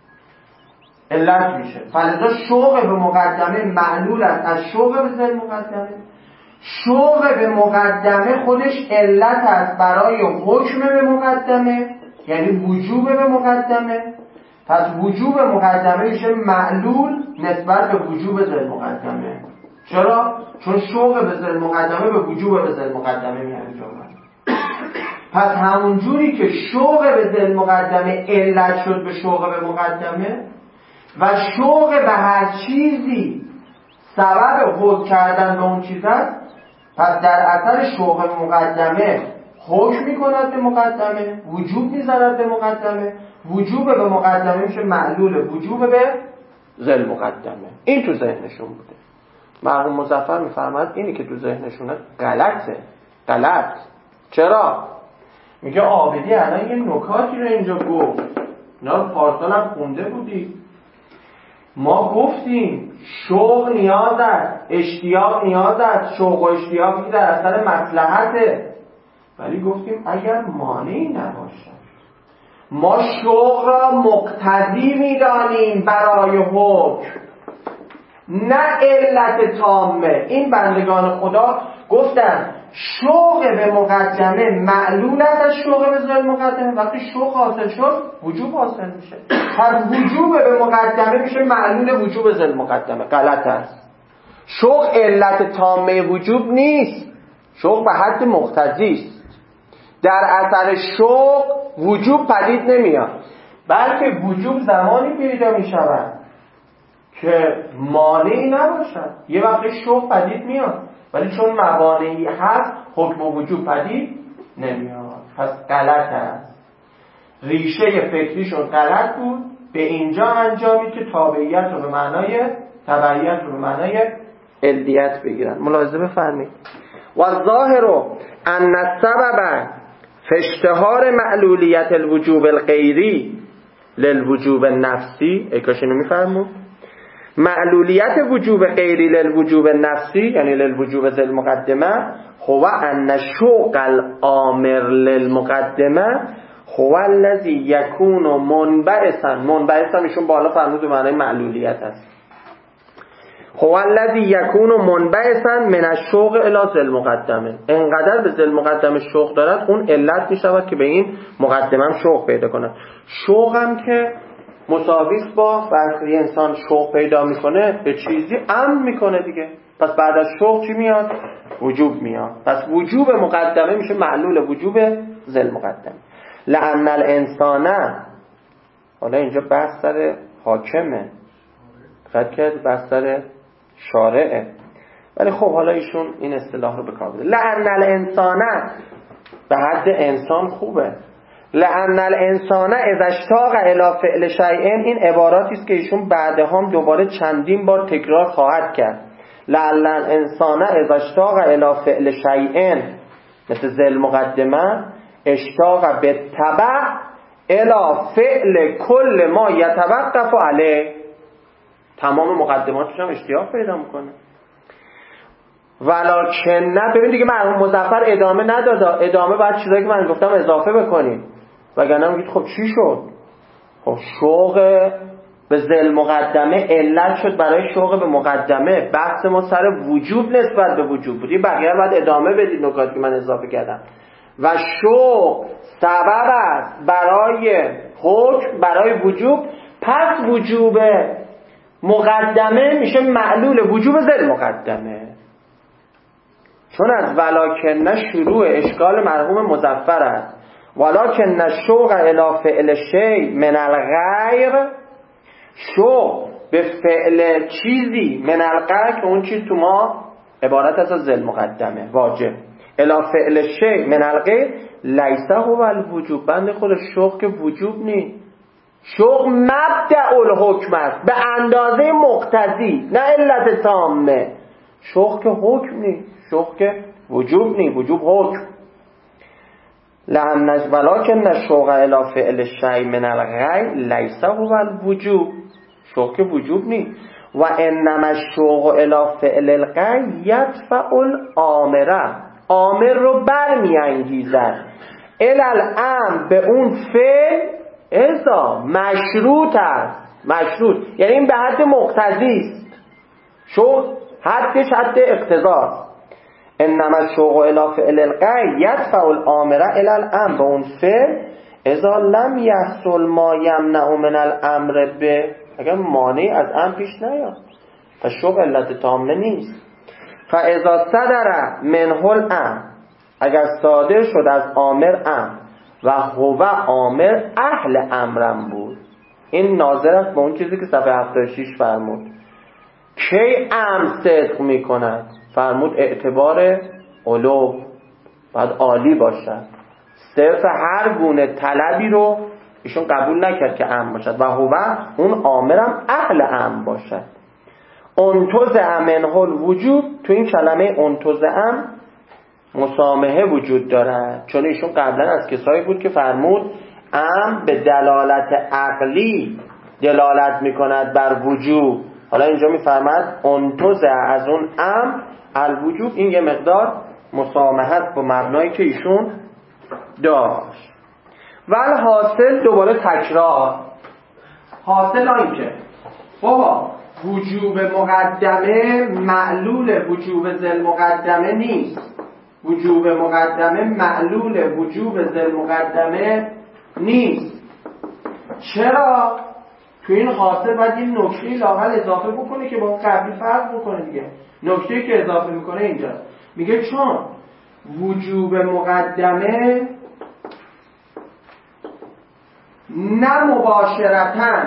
علت میشه. فلذا شوق به مقدمه معلول است از شوق به ذل مقدمه. شوق به مقدمه خودش علت است برای حکم به مقدمه، یعنی وجوب به مقدمه. پس وجوب مقدمه میشه معلول نسبت به وجوب ذل مقدمه. چرا؟ چون شوق به ذل مقدمه به وجوب به ذل مقدمه میانجامد. پس همون جوری که شوق به ذل مقدمه علت شد به شوق به مقدمه و شوق به هر چیزی سبب حکم کردن به اون چیز است، پس در اثر شوق به مقدمه حکم میکند به مقدمه، وجوب میزند به مقدمه، وجوب به مقدمه میشه معلول وجوب به ذل مقدمه. این تو ذهنشون بوده. مرحوم مظفر میفرماد اینی که تو ذهنشونه غلطه. غلط. چرا؟ میگه عابدی الان یه نکاتی رو اینجا گفت، اینا رو پارسال هم خونده بودی. ما گفتیم شوق نیاز است، اشتیاق نیاز است، شوق و اشتیاقی در اثر مصلحته، ولی گفتیم اگر مانعی نباشد. ما شوق را مقتضی میدانیم برای حکم، نه علت تامه. این بندگان خدا گفتن شوق به مقدمه معلول است از شوق به ذل مقدمه. وقتی شوق حاصل شد وجوب حاصل میشه، پس وجوب به مقدمه میشه معلول وجوب ذل مقدمه. غلط است. شوق علت تامه وجوب نیست، شوق به حد مقتضی است. در اثر شوق وجوب پدید نمیاد، بلکه وجوب زمانی پیدا میشود که مانعی نباشد. یه وقت شوق پدید میاد، ولی چون موانعی هست حکم و وجوب پدید نمیاد. پس غلط است. ریشه فکریشون غلط بود. به اینجا انجامید که تابعیت رو به معنای تبعیت رو به معنای علدیت بگیرن. ملاحظه بفرمایید. و ظاهر ان السبب فی اشتهار معلولیت الوجوب الغیری للوجوب النفسی، ای کاش اینو میفرمود. معلولیت وجوب غیری للوجوب النفسی یعنی للوجوب ذل مقدمه هو ان شوق الامر للمقدمه هو الذی یکون منبعثا ایشون بالا فرمود به معنای معلولیت است. هو الذی یکون منبعثا من الشوق الی ذل مقدمه، انقدر به ذل مقدمه شوق دارد اون علت می شود که به این مقدمه هم شوق پیدا کند. شوق هم که مساویست با وقتی انسان شوق پیدا میکنه به چیزی امر میکنه دیگه. پس بعد از شوق چی میاد؟ وجوب میاد. پس وجوب مقدمه میشه معلول وجوب ذل مقدمه. لأن الانسان، حالا اینجا بحث سر حاکمه، خد کرد بحث سر شارعه، ولی خب حالا ایشون این اصطلاح رو به کار بده. لأن الانسان به حد انسان خوبه. لأن الانسان اذا اشتاق الی فعل شیء، این عباراتی است که ایشون بعدها هم دوباره چندین بار تکرار خواهد کرد. لأن الانسان اذا اشتاق الی فعل شیء مثل ذل مقدمه اشتاق بالتبع الی فعل کل ما یتوقف علیه، تمام مقدماتش هم اشتیاق پیدا میکنه. ولکن نه، ببین دیگه مرحوم مظفر ادامه نداد. ادامه بعد چیزایی که من گفتم اضافه بکنیم، وگرنه میگید خب چی شد؟ خب شوق به ذل مقدمه علت شد برای شوق به مقدمه. بحث ما سر وجوب نسبت به وجوب بود. بقیه بعد ادامه بدید نکاتی که من اضافه کردم. و شوق سبب است برای حکم، برای وجوب. پس وجوب مقدمه میشه معلول وجوب ذل مقدمه. چون از ولکن شروع اشکال مرحوم مظفر است. ولکن الشوق الی فعل شیء من الغیر، شوق به فعل چیزی من الغیر که اون چیز تو ما عبارت است از ذل مقدمه واجب، الی فعل شیء من الغیر لیس هو الوجوب. بنده خود شوق که وجوب نیست، شوق مبدأ الحکم است به اندازه مقتضی، نه علت تامه. شوق که حکم نیست، شوق که وجوب نیست، وجوب حکم. ولکن الشوق الی فعل شیء من الغیر لیس هو الوجوب، شوق که وجوب نیست. و انما الشوق الی فعل الغیر یدفع الامر، امر رو برمیانگیزد الی الامر به اون فعل اذا مشروط است. مشروط یعنی این به حد مقتضی است، شوق حدش حد اقتضاست. انما الشوق الی فعل الغیر یدفع الامر الی الامر به اون فعل اذا لم یحصل ما یمنع من الامر به، اگر مانع از امر پیش نیاد فشوق علت تامه نیست. فاذا صدر منه الامر، اگر صادر شد از امر امر و هو امر اهل امرم بود. این ناظر است به اون چیزی که صفحه 76 فرمود. کی امر صدق می کند؟ فرمود اعتبار علو باید عالی باشد، صرف هر گونه طلبی رو ایشون قبول نکرد که امر باشد و هو اون امرم اهل امر باشد. انتزع منه الوجوب، تو این کلمه انتزع مسامحه وجود دارد، چون ایشون قبلا از کسایی بود که فرمود امر به دلالت عقلی دلالت میکند بر وجوب. حالا اینجا میفرماد انتزع از اون امر الوجوب، این یه مقدار مسامحه است با مبنایی که ایشون داشت. ول حاصل دوباره تکرار، حاصل این که بابا وجوب مقدمه معلول وجوب ذل مقدمه نیست، وجوب مقدمه معلول وجوب ذل مقدمه نیست. چرا؟ تو این حاصل باید این نکته لااقل اضافه بکنه که با اون قبلی فرق بکنه دیگه. نکته که اضافه میکنه اینجا میگه چون وجوب مقدمه نه مباشرتاً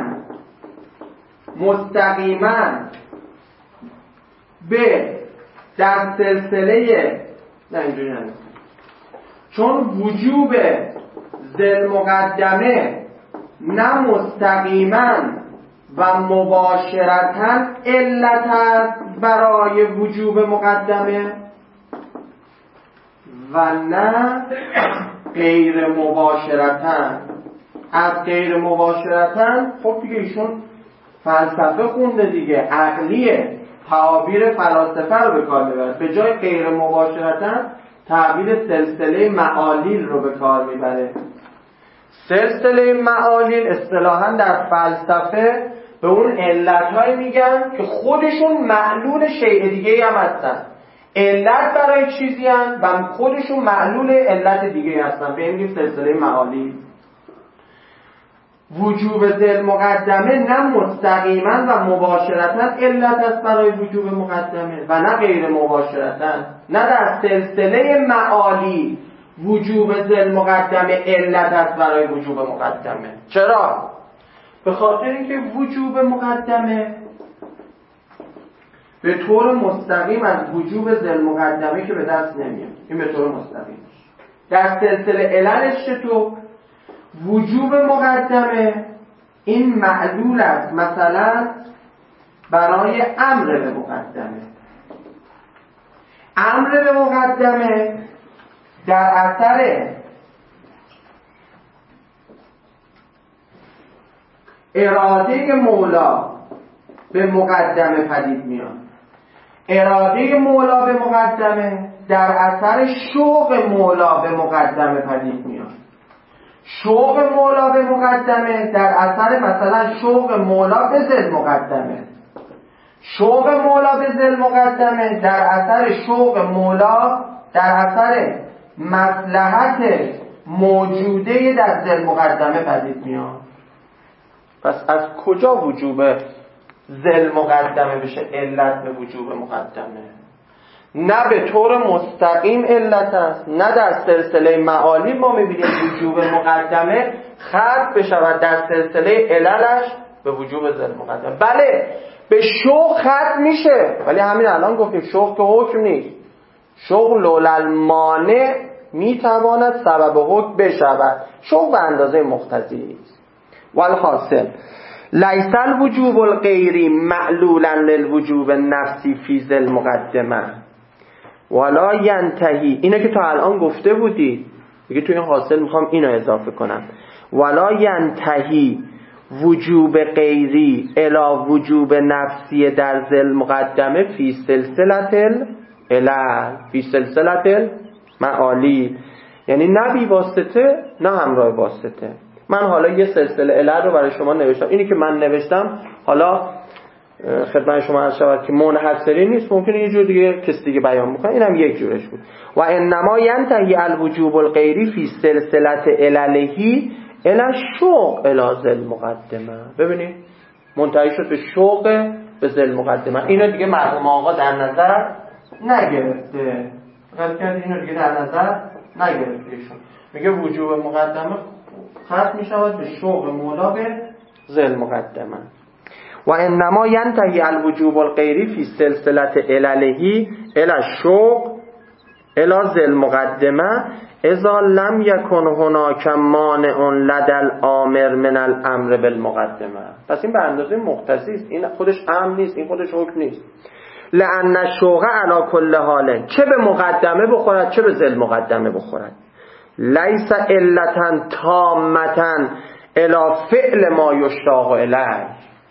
مستقیما به در سلسله، نه اینجوری نه، چون وجوب ذل مقدمه نه مستقیما و مباشرتاً علت است برای وجوب مقدمه و نه غیر مباشرتاً. از غیر مباشرتاً خب دیگه ایشون فلسفه خونده دیگه، عقلیه، تعابیر فلاسفه رو به کار میبره. به جای غیر مباشرتاً تعبیر سلسله معالیل رو به کار میبره. سلسله معالیل اصطلاحاً در فلسفه به اون علتهایی میگن که خودشون معلول شیء دیگه هم هستن. علت برای چیزی هم و خودشون معلول علت دیگه هستن، به این میگیم سلسله معالیل. وجوب ذل مقدمه نه مستقیما و مباشرتا علت است برای وجوب مقدمه و نه غیر مباشرتا، نه در سلسله معالی وجوب ذل مقدمه علت است برای وجوب مقدمه. چرا؟ به خاطر اینکه وجوب مقدمه به طور مستقیم از وجوب ذل مقدمه که به دست نمیاد. این به طور مستقیم. در سلسله عللش چطور؟ وجوب مقدمه این معلول است مثلا برای امر به مقدمه. امر به مقدمه در اثر اراده مولا به مقدمه پدید میاد. اراده مولا به مقدمه در اثر شوق مولا به مقدمه پدید میاد. شوق مولا به مقدمه در اثر مثلا شوق مولا به ذل مقدمه. شوق مولا به ذل مقدمه در اثر شوق مولا در اثر مصلحت موجوده در ذل مقدمه پدید میاد. پس از کجا وجوب ذل مقدمه بشه علت به وجوب مقدمه؟ نه به طور مستقیم علت است، نه در سلسله معالی ما میبینیم وجوب مقدمه ختم بشود در سلسله عللش به وجوب ذل مقدمه. بله به شوق ختم میشه، ولی همین الان گفتیم شوق که حکم نیست. شوق لولا المانع میتواند سبب حکم بشود، شوق به اندازه مقتضی است. والحاصل لیس الوجوب الغیری معلولا للوجوب نفسی فی ذل مقدمه ولا ینتهی. اینه که تا الان گفته بودید دیگه، توی این حاصل میخوام اینو اضافه کنم. ولا ینتهی وجوب غیری الی وجوب نفسی در ذل مقدمه فی سلسله العلل فی سلسله معالی، یعنی نه بی واسطه نه همراه واسطه. من حالا یه سلسله علل رو برای شما نوشتم، اینی که من نوشتم حالا خدمت شما عرض شود که منحصری نیست، ممکنه یه جور دیگه کسی دیگه بیان بکنه، اینم یک جورش بود. و انما ینتهی الوجوب الغیری فی سلسله عللهی الی شوق الی ذل مقدمه. ببینید منتهی شد به شوق به ذل مقدمه. اینو دیگه مرحوم آقا در نظر نگرفته، اینو دیگه در نظر نگرفته. ایشون میگه وجوب مقدمه ختم میشود به شوق مولا به ذل مقدمه. و انما ینتهی الوجوب الغیری فی سلسله عللهی الی الشوق الی ذل مقدمه اذا لم یکن هناک مانع لدى الامر من الامر بالمقدمه. پس این به اندازه مقتضی است، این خودش امر نیست، این خودش حکم نیست. لان الشوق علی کل حال، چه به مقدمه بخورد چه به ذل مقدمه بخورد، لیس علتا تامتا الی فعل ما یشتاق الیه،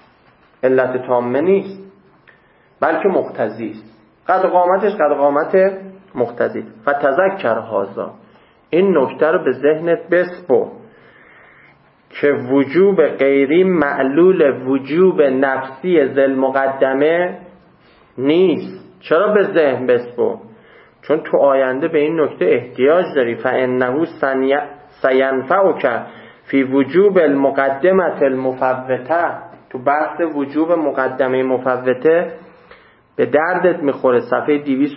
علت تامه نیست بلکه مقتضی است. قد قامتش قد قامت مقتضی. فتذکر هذا، این نکته رو به ذهنت بسپر که وجوب غیری معلول وجوب نفسی ذل مقدمه نیست. چرا به ذهن بسپر؟ چون تو آینده به این نکته احتیاج داری. فانه سینفعک فی وجوب المقدمه المفوته، تو بحث وجوب مقدمه مفوته به دردت میخوره. صفحه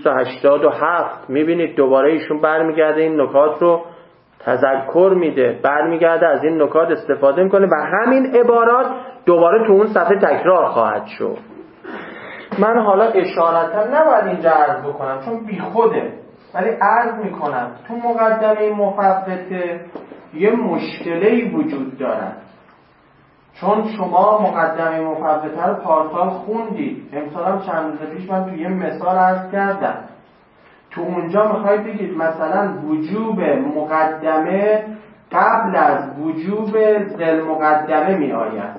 287 میبینید دوباره ایشون برمیگرده این نکات رو تذکر میده، برمیگرده از این نکات استفاده میکنه و همین عبارات دوباره تو اون صفحه تکرار خواهد شد. من حالا اشارتا نباید اینجا عرض بکنم چون بی خوده، ولی عرض میکنم تو مقدمه مفوته یه مشکلی وجود دارد. چون شما مقدمه مفوته رو پارسال خوندید، امسال هم چند روز پیش من تو یه مثال عرض کردم. تو اونجا میخواید بگید مثلا وجوب مقدمه قبل از وجوب ذل مقدمه می آید،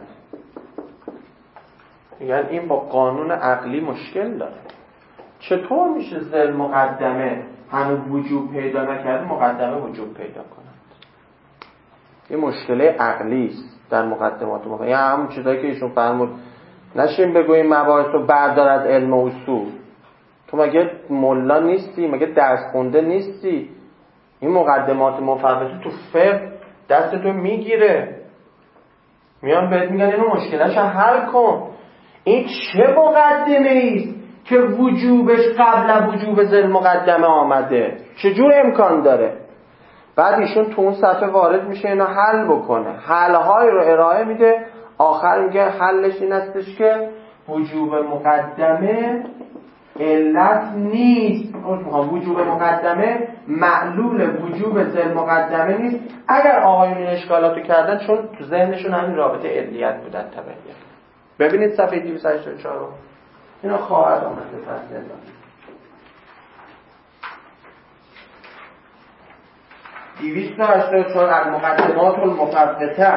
یعنی این با قانون عقلی مشکل داره. چطور میشه ذل مقدمه هنوز وجوب پیدا نکرده مقدمه وجوب پیدا کند؟ این مشکل عقلی است در مقدمات ما. یعنی همون چیزایی که ایشون فرمود نشیم بگوییم مباحث رو بردار از علم اصول. تو مگه ملا نیستی؟ مگه درس خونده نیستی؟ این مقدمات مفوته تو فقه دستتو میگیره، میان بهت میگن اینو مشکلش حل کن. این چه مقدمه ایست که وجوبش قبل وجوب ذل مقدمه آمده؟ چجور امکان داره؟ بعد ایشون تو اون صفحه وارد میشه اینو حل بکنه، حلهای رو ارائه میده، آخر میگه حلش این استش که وجوب مقدمه علت نیست، وجوب مقدمه معلول وجوب ذل مقدمه نیست. اگر آقایون این اشکالاتو کردن چون تو ذهنشون همین رابطه علیت بودن طبعیه. ببینید صفحه 284 رو، اینو خواهد آمده فصل ادامه. 284 المقدمات المفوته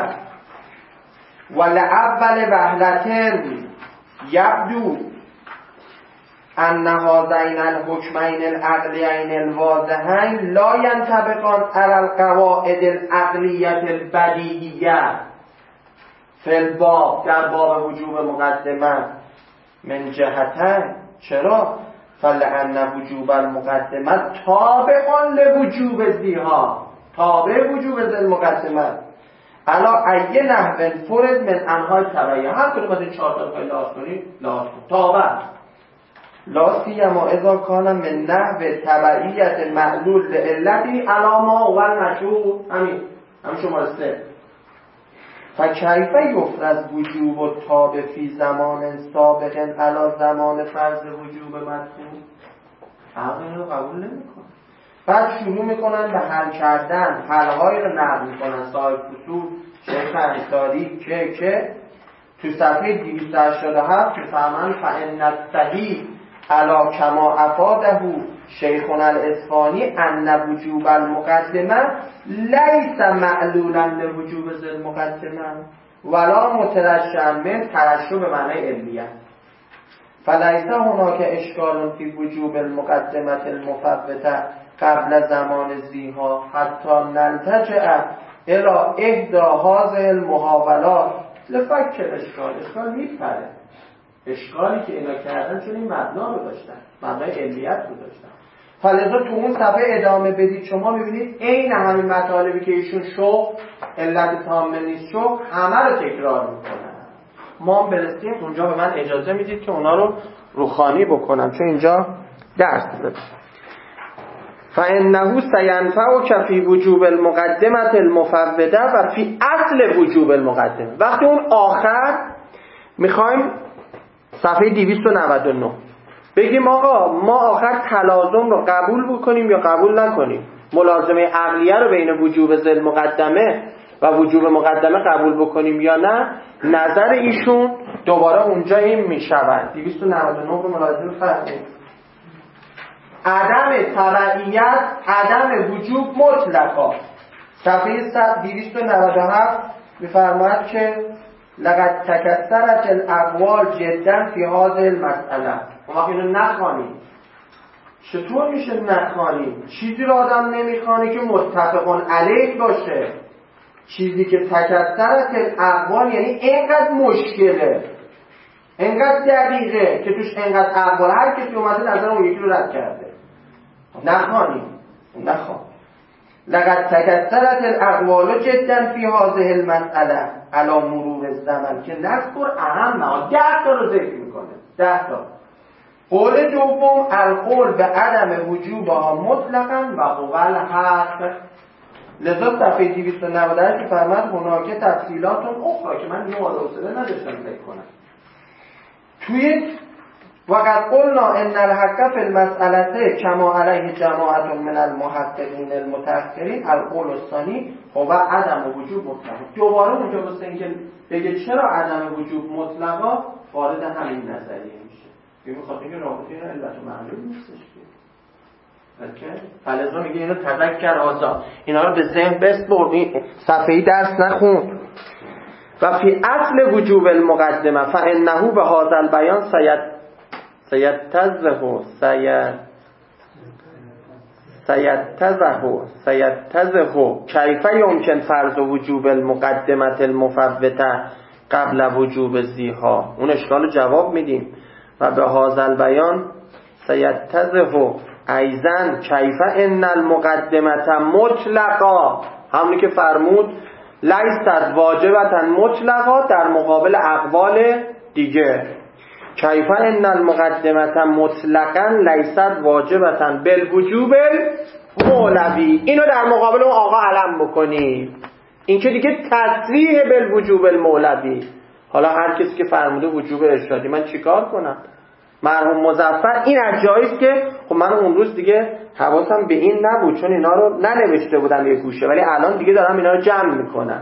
ولأول وهلة یبدو ان هذین الحکمین العقلیین الواضحین لا ینطبقان علی القواعد العقلیه البدیهیه فی الباب، در باب وجوب مقدمه من جهتین. چرا؟ فلأن وجوب المقدمه تابع لوجوب ذیها، تابع وجوب ذی مقدمه علا ای نحو فرد من انهای تبعیه. هر کدوم از این چهار تا بخوای لحاظ کنی لحاظ کن، تابع. لا سیما اذا کان من نحو تبعیت معلول لعلتی علاما و المشهور. همین شماره 3. فکیف یفرض وجوب التابع فی زمان سابق علی زمان فرض وجوب مطلوب. عقل رو قبول نمیکنه. بعد شروع میکنن به حل کردن، حل‌هایی رو نقل میکنن صاحب فصول شیخ انصاری که تو صفحه 287 میفهمن فإن الصحیح علی کما افاده شیخنا الاصفهانی ان وجوب المقدمه لیس معلولا لوجوب ذی المقدمه ولا مترشحا من ترشح به معنای علیه. فلیس هناک اشکال فی وجوب المقدمه المفوته قبل زمان ذیها حتی نلتجع الی احدی هذه المحاولات لفک اشکال میپره. اشکالی که اینا کردن چون این مبنا رو داشتن، مبنای علیت رو داشتن. فلذا تو اون صفحه ادامه بدید شما میبینید عین همین مطالبی که ایشون شوق علت تامه نیست شوق همه رو تکرار میکنن. ما هم برسیم اونجا به من اجازه میدید که اونا رو روخانی بکنم چون اینجا درس داده. فإنه سینفعک فی وجوب المقدمه المفوته و فی اصل وجوب المقدمه. وقتی اون آخر میخوایم صفحه 299 بگیم آقا ما آخر تلازم رو قبول بکنیم یا قبول نکنیم، ملازمه عقلیه رو بین وجوب ذی المقدمه و وجوب مقدمه قبول بکنیم یا نه، نظر ایشون دوباره اونجا این میشود. 299 رو ملاحظه بفرمایید. عدم تبعیت عدم وجوب مطلقا. صفحه 297 میفرماید که لقد تکثرت الاقوال جدا فی هذه المسئله. ما اینو نخوانیم. چطور میشه نخوانیم؟ چیزی رو آدم نمیخوانه که متفقون علیه باشه. چیزی که تکثرت الاقوال یعنی اینقدر مشکله، اینقدر دقیقه که توش اینقدر اقوال هر کسی اومده نظر اون یکی رو رد کرده. نخوانیم. نخوان. لقد تکثرت الاقوال جدا فی هذه المسئله علی مرور الزمن که نذکر اهم 10 تا رو ذکر میکنه. 10 تا. قول دوم القول به عدم وجوبها مطلقاً و هو الحق. لذا صفحه 298 که فرمود هناک تفصیلات اخرى که من یه حوصله نداشتم فکر کنم. توی وقد قلنا ان الحق فی المسئله کما علیه جماعت من المحققین المتأخرین القول الثانی هو عدم وجوب مطلق. دوباره اونجا واسه اینکه بگه چرا عدم وجوب مطلقا وارد همین نظریه میشه. میخواد بگه رابطه اینا علت و معلول نیستش که فلزا میگه اینو تذکر آزا، اینا رو به ذهن بسپر، این صفحه‌ای درس نخون. و فی اصل وجوب المقدمه فانه به هذا البیان سیتزه کیف یمکن فرض وجوب المقدمه المفوته قبل وجوب ذیها. اون اشکال جواب میدیم. و به هذا البیان سیتزه ایضا کیف ان المقدمه مطلقا، همونی که فرمود لیست واجبتا مطلقا در مقابل اقوال دیگه. کیف ان المقدمه مطلقا لیست واجبتا بالوجوب المولوی. اینو در مقابل اون آقا علم بکنی. این که دیگه تصریح بالوجوب المولوی. حالا هر کسی که فرموده وجوب ارشادی من چیکار کنم؟ مرحوم مظفر این از جاییست که خب من اون روز دیگه حواسم به این نبود چون اینا رو ننوشته بودم یه گوشه، ولی الان دیگه دارم اینا رو جمع میکنم.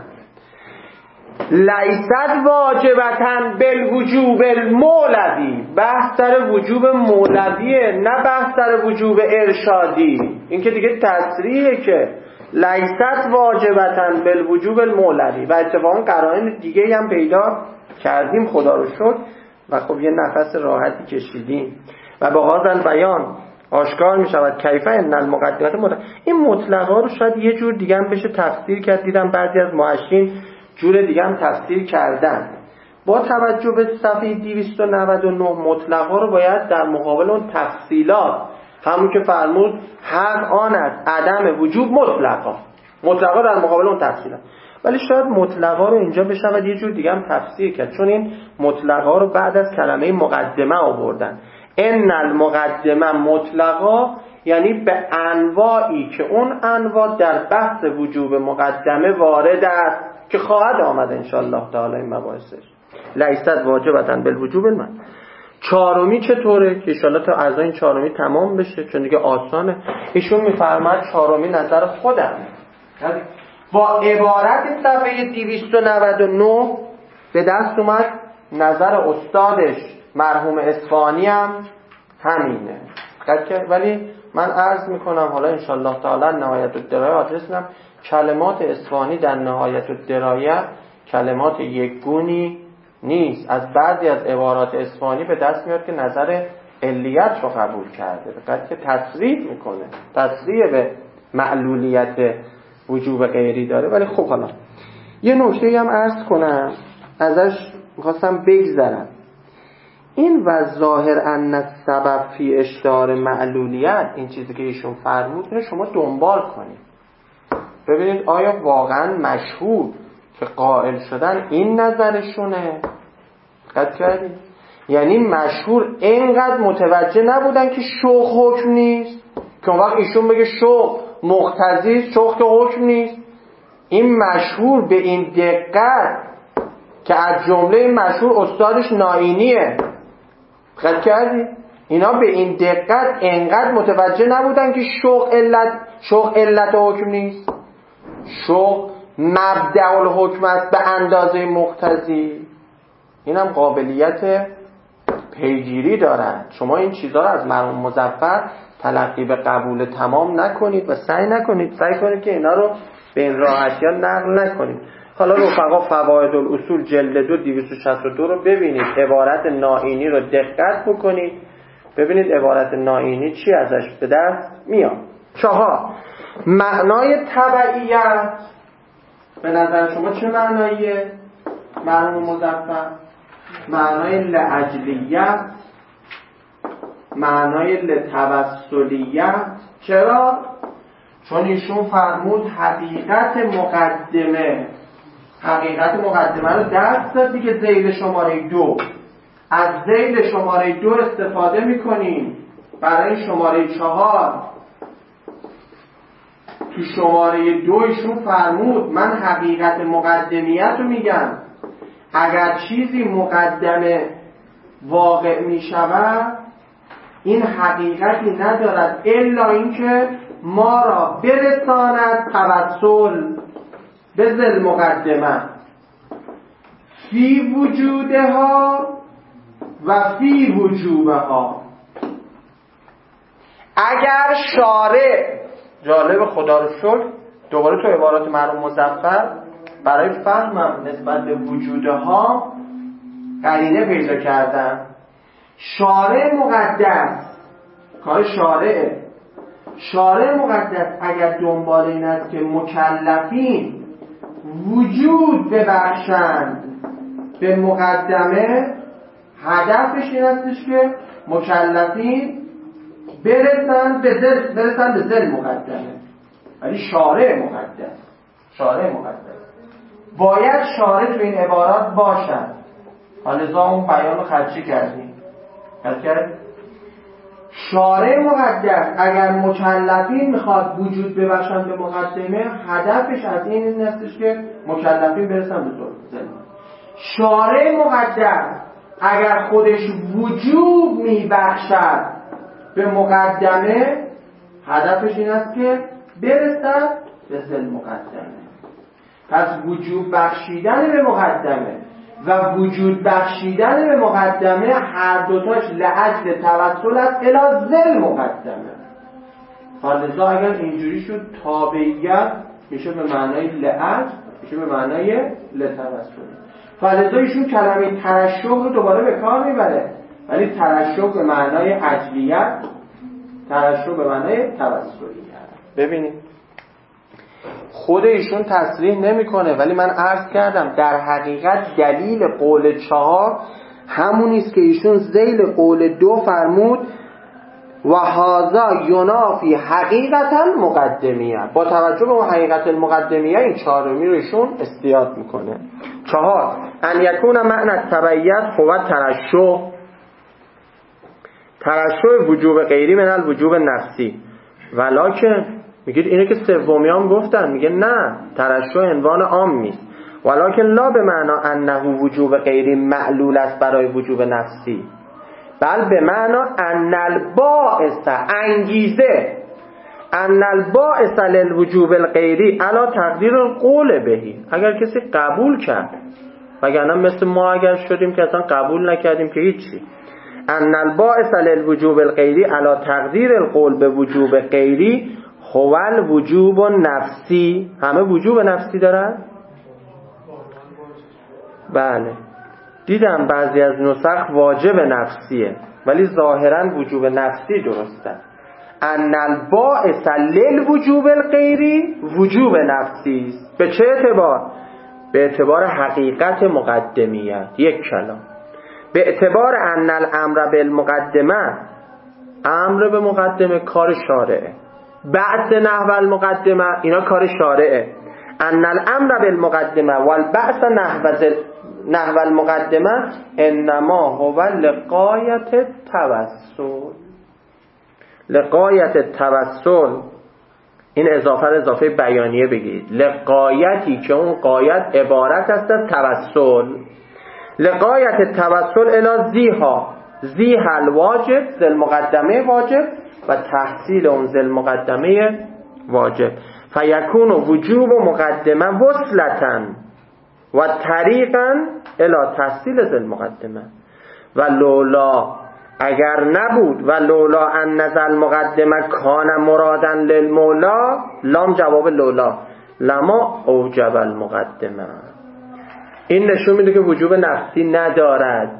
لیست واجبتاً بالوجوب المولوی، بحث سر وجوب مولویه نه بحث سر وجوب ارشادی. این که دیگه تصریحه که لیست واجبتاً بالوجوب المولوی. و اتفاقا قرائن دیگه هم پیدا کردیم خدا رو شکر و خب یه نفس راحتی کشیدیم. و با هذا بیان آشکار می شود کیف ان المقدمه مطلق. این مطلقا رو شاید یه جور دیگه هم بشه تفسیر کرد. دیدم بعضی از محشین جور دیگه هم تفسیر کردن. با توجه به صفحه 299 مطلقا رو باید در مقابل اون تفصیلات، همون که فرمود حق آن است عدم وجوب مطلقا در مقابل اون تفصیلات. ولی شاید مطلقا رو اینجا بشود یه جور دیگه هم تفسیر کرد، چون این مطلقا رو بعد از کلمه مقدمه آوردن. ان المقدمه مطلقا یعنی به انواعی که اون انواع در بحث وجوب مقدمه وارد است که خواهد آمد انشاءالله تعالی این مباحثش. لیست واجبتن بالوجوب المن. چهارمی چطوره که انشاءالله تا از این چهارمی تمام بشه چون دیگه آسانه. ایشون میفرماید چهارمی نظر خودم با عبارت صفحه 299 به دست اومد. نظر استادش مرحوم اصفهانی هم همینه. ولی من عرض میکنم حالا انشاءالله تعالی نهایت الدرایه آدرس نم کلمات اصفهانی در نهایت الدرایه کلمات یکگونی نیست. از بعضی از عبارات اصفهانی به دست میاد که نظر علیت رو قبول کرده، که تصریح میکنه، تصریح به معلولیت وجوب غیری داره. ولی خب حالا یه نکته هم عرض کنم ازش میخواستم بگذرم. این و ظاهر ان سبب فی اشتهار معلولیت، این چیزی که ایشون فرمود اینو شما دنبال کنید ببینید آیا واقعا مشهور که قائل شدن این نظرشونه. دقت کردید؟ یعنی مشهور اینقدر متوجه نبودن که شوق حکم نیست که اون وقت ایشون بگه شوق مقتضی شوق که حکم نیست. این مشهور به این دقت که از جمله مشهور استادش نائینیه. دقت کردید؟ اینا به این دقت اینقدر متوجه نبودن که شوق علت حکم نیست. شوق مبدأ الحکم است به اندازه مقتضی. اینم قابلیت پیگیری دارد. شما این چیزها رو از مرحوم مظفر تلقی به قبول تمام نکنید و سعی کنید که اینا رو به این راحتی ها نقل نکنید. حالا رفقا فواید الاصول جلد 2 262 رو ببینید، عبارت نائینی رو دقت بکنید ببینید عبارت نائینی چی ازش به دست میاد. 4 معنای تبعیت به نظر شما چه معناییه؟ مرحوم مظفر معنای لاجلیت، معنای لتوسلیت. چرا؟ چون ایشون فرمود حقیقت مقدمه رو دست داد دیگه. ذیل شماره 2 از ذیل شماره 2 استفاده میکنیم برای شماره 4. تو شماره 2 ایشون فرمود من حقیقت مقدمیت رو میگم. اگر چیزی مقدمه واقع میشود این حقیقتی ندارد الا اینکه ما را برساند توسل به ذل مقدمه فی وجودها و فی وجوبها. اگر شارع، جالب خدا رو شکر دوباره تو عبارات مرحوم مظفر برای فهمم نسبت به وجودها قرینه پیدا کردم. شارع مقدس، کار شارع مقدس اگر دنبال این است که مکلفین وجود ببخشند به مقدمه، هدفش این استش که مکلفین برسن به ذل مقدمه. ولی شارع مقدس باید شارع تو این عبارات باشد. حالا اون بیان رو خدشه کردیم. شارع مقدس اگر مکلفین میخواد وجود ببخشن به مقدمه، هدفش از این نیستش که مکلفین برسن به ذل. شارع مقدس اگر خودش وجوب میبخشد به مقدمه، هدفش این است که برسن به ذل مقدمه. پس وجوب بخشیدن به مقدمه و وجود بخشیدن به مقدمه هر دوتاش لأجل توسل است الی ذل مقدمه. فلذا اگر اینجوری شد تابعیت میشه به معنای لأجل، میشه به معنای لتوسل. فلذا ایشون کلمه ترشح رو دوباره به کار میبره، ولی ترشح به معنای عجلیت، ترشح به معنای توسلیت. ببینید خود ایشون تصریح نمیکنه، ولی من عرض کردم در حقیقت دلیل قول 4 همونیست که ایشون ذیل قول 2 فرمود و هذا ینافی حقیقتا مقدمیه. با توجه به اون حقیقت المقدمیه این 4می رو ایشون استیاد میکنه. 4 ان یکون معنی تبعیت هو ترشح. ترشح وجوب غیری من الوجوب نفسی. ولکن میگید اینه که سومیام گفتن، میگه نه، ترشح عنوان عام نیست. ولکن لا به معنا انه وجوب غیری معلول است برای وجوب نفسی، بل به معنا ان الباعث انگیزه ان الباعث للوجوب الغیری علی تقدیر القول بهی. اگر کسی قبول کرد، وگرنه مثل ما اگر شدیم که اصلا قبول نکردیم که هیچی. ان الباعث للوجوب الغیری علی تقدیر القول به وجوب غیری هو الوجوب نفسی. همه وجوب نفسی دارن؟ بله، دیدم بعضی از نسخ واجب نفسیه ولی ظاهرا وجوب نفسی درسته. ان الباعث للوجوب الغیری وجوب نفسی است. به چه اعتبار؟ به اعتبار حقیقت مقدمیت. یک کلام. به اعتبار ان الامر بالمقدمه، امر به مقدمه کار شارعه، بعث نحو المقدمه اینا کار شارعه. ان الامر بالمقدمه والبعث نحو المقدمه انما هو لغایت التوسل. لغایت التوسل، این اضافه بیانیه بگید، لغایتی که اون غایت عبارت است از توسل. لغایت التوسل الی زیها الواجب، ذل مقدمه واجب و تحصیل اون ذل مقدمه واجب. فیکون وجوب مقدمه وصلتا و طریقا الی تحصیل ذل مقدمه. و لولا، اگر نبود، و لولا ان ذل مقدمه کان مرادا للمولا، لام جواب لولا، لما اوجب المقدمه. این نشون میده که وجوب نفسی ندارد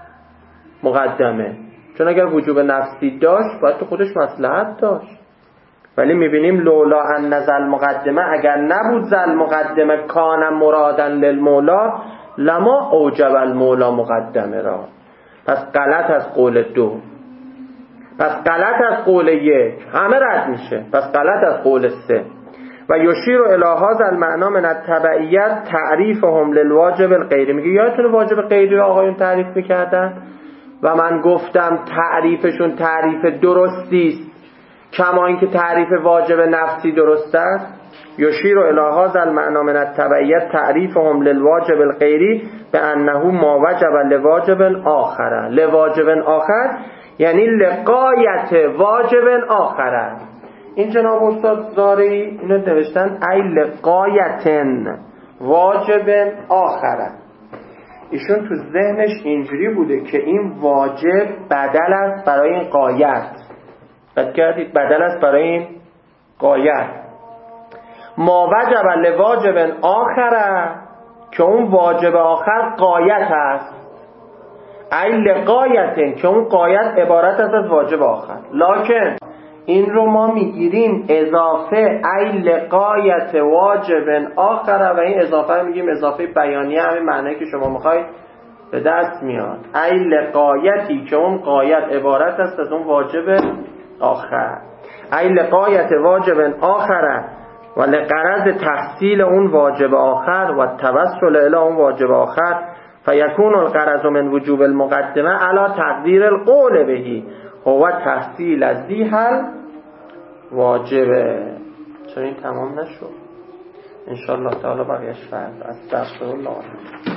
مقدمه، چون اگر وجوب نفسی داشت باید تو خودش مصلحت داشت. ولی میبینیم لولا ان ذل مقدمه، اگر نبود ذل مقدمه کان مرادا للمولا لما اوجب المولا مقدمه را. پس غلط از قول 2، پس غلط از قول 1، همه رد میشه. پس غلط از قول 3. و یشیر الی هذا المعنی من التبعیت تعریفهم للواجب الغیری. میگه یادتونه واجب غیری رو آقایون تعریف میکردن و من گفتم تعریفشون تعریف درستی است، کما اینکه تعریف واجب نفسی درست است. یشیر الی هذا المعنی من التبعیت تعریفهم للواجب الغیری بانه ما وجب لواجب آخر. لواجب آخر یعنی لغایت واجب آخر. این جناب استاد زارعی اینو نوشتن ای لغایتن واجب آخر. ایشون تو ذهنش اینجوری بوده که این واجب بدل است برای این غایت. قد کردید بدل است برای این غایت. ما وجب لواجب آخر، که اون واجب آخر غایت است. ای لغایتن، که اون غایت عبارت است از واجب آخر. لکن این رو ما میگیریم اضافه ای لغایت واجب آخر و این اضافه میگیم اضافه بیانیه، همین معنی که شما میخواید به دست میاد. ای لغایتی که اون غایت عبارت است از اون واجب آخر. ای لغایت واجب آخر و لغرض تحصیل اون واجب آخر و توسل الی اون واجب آخر فیکون الغرض من وجوب المقدمه علی تقدیر القول بهی هو تحصیل از ذیحل واجبه. چون این تمام نشد انشاءالله تعالی بقیهش فرد. استغفرالله.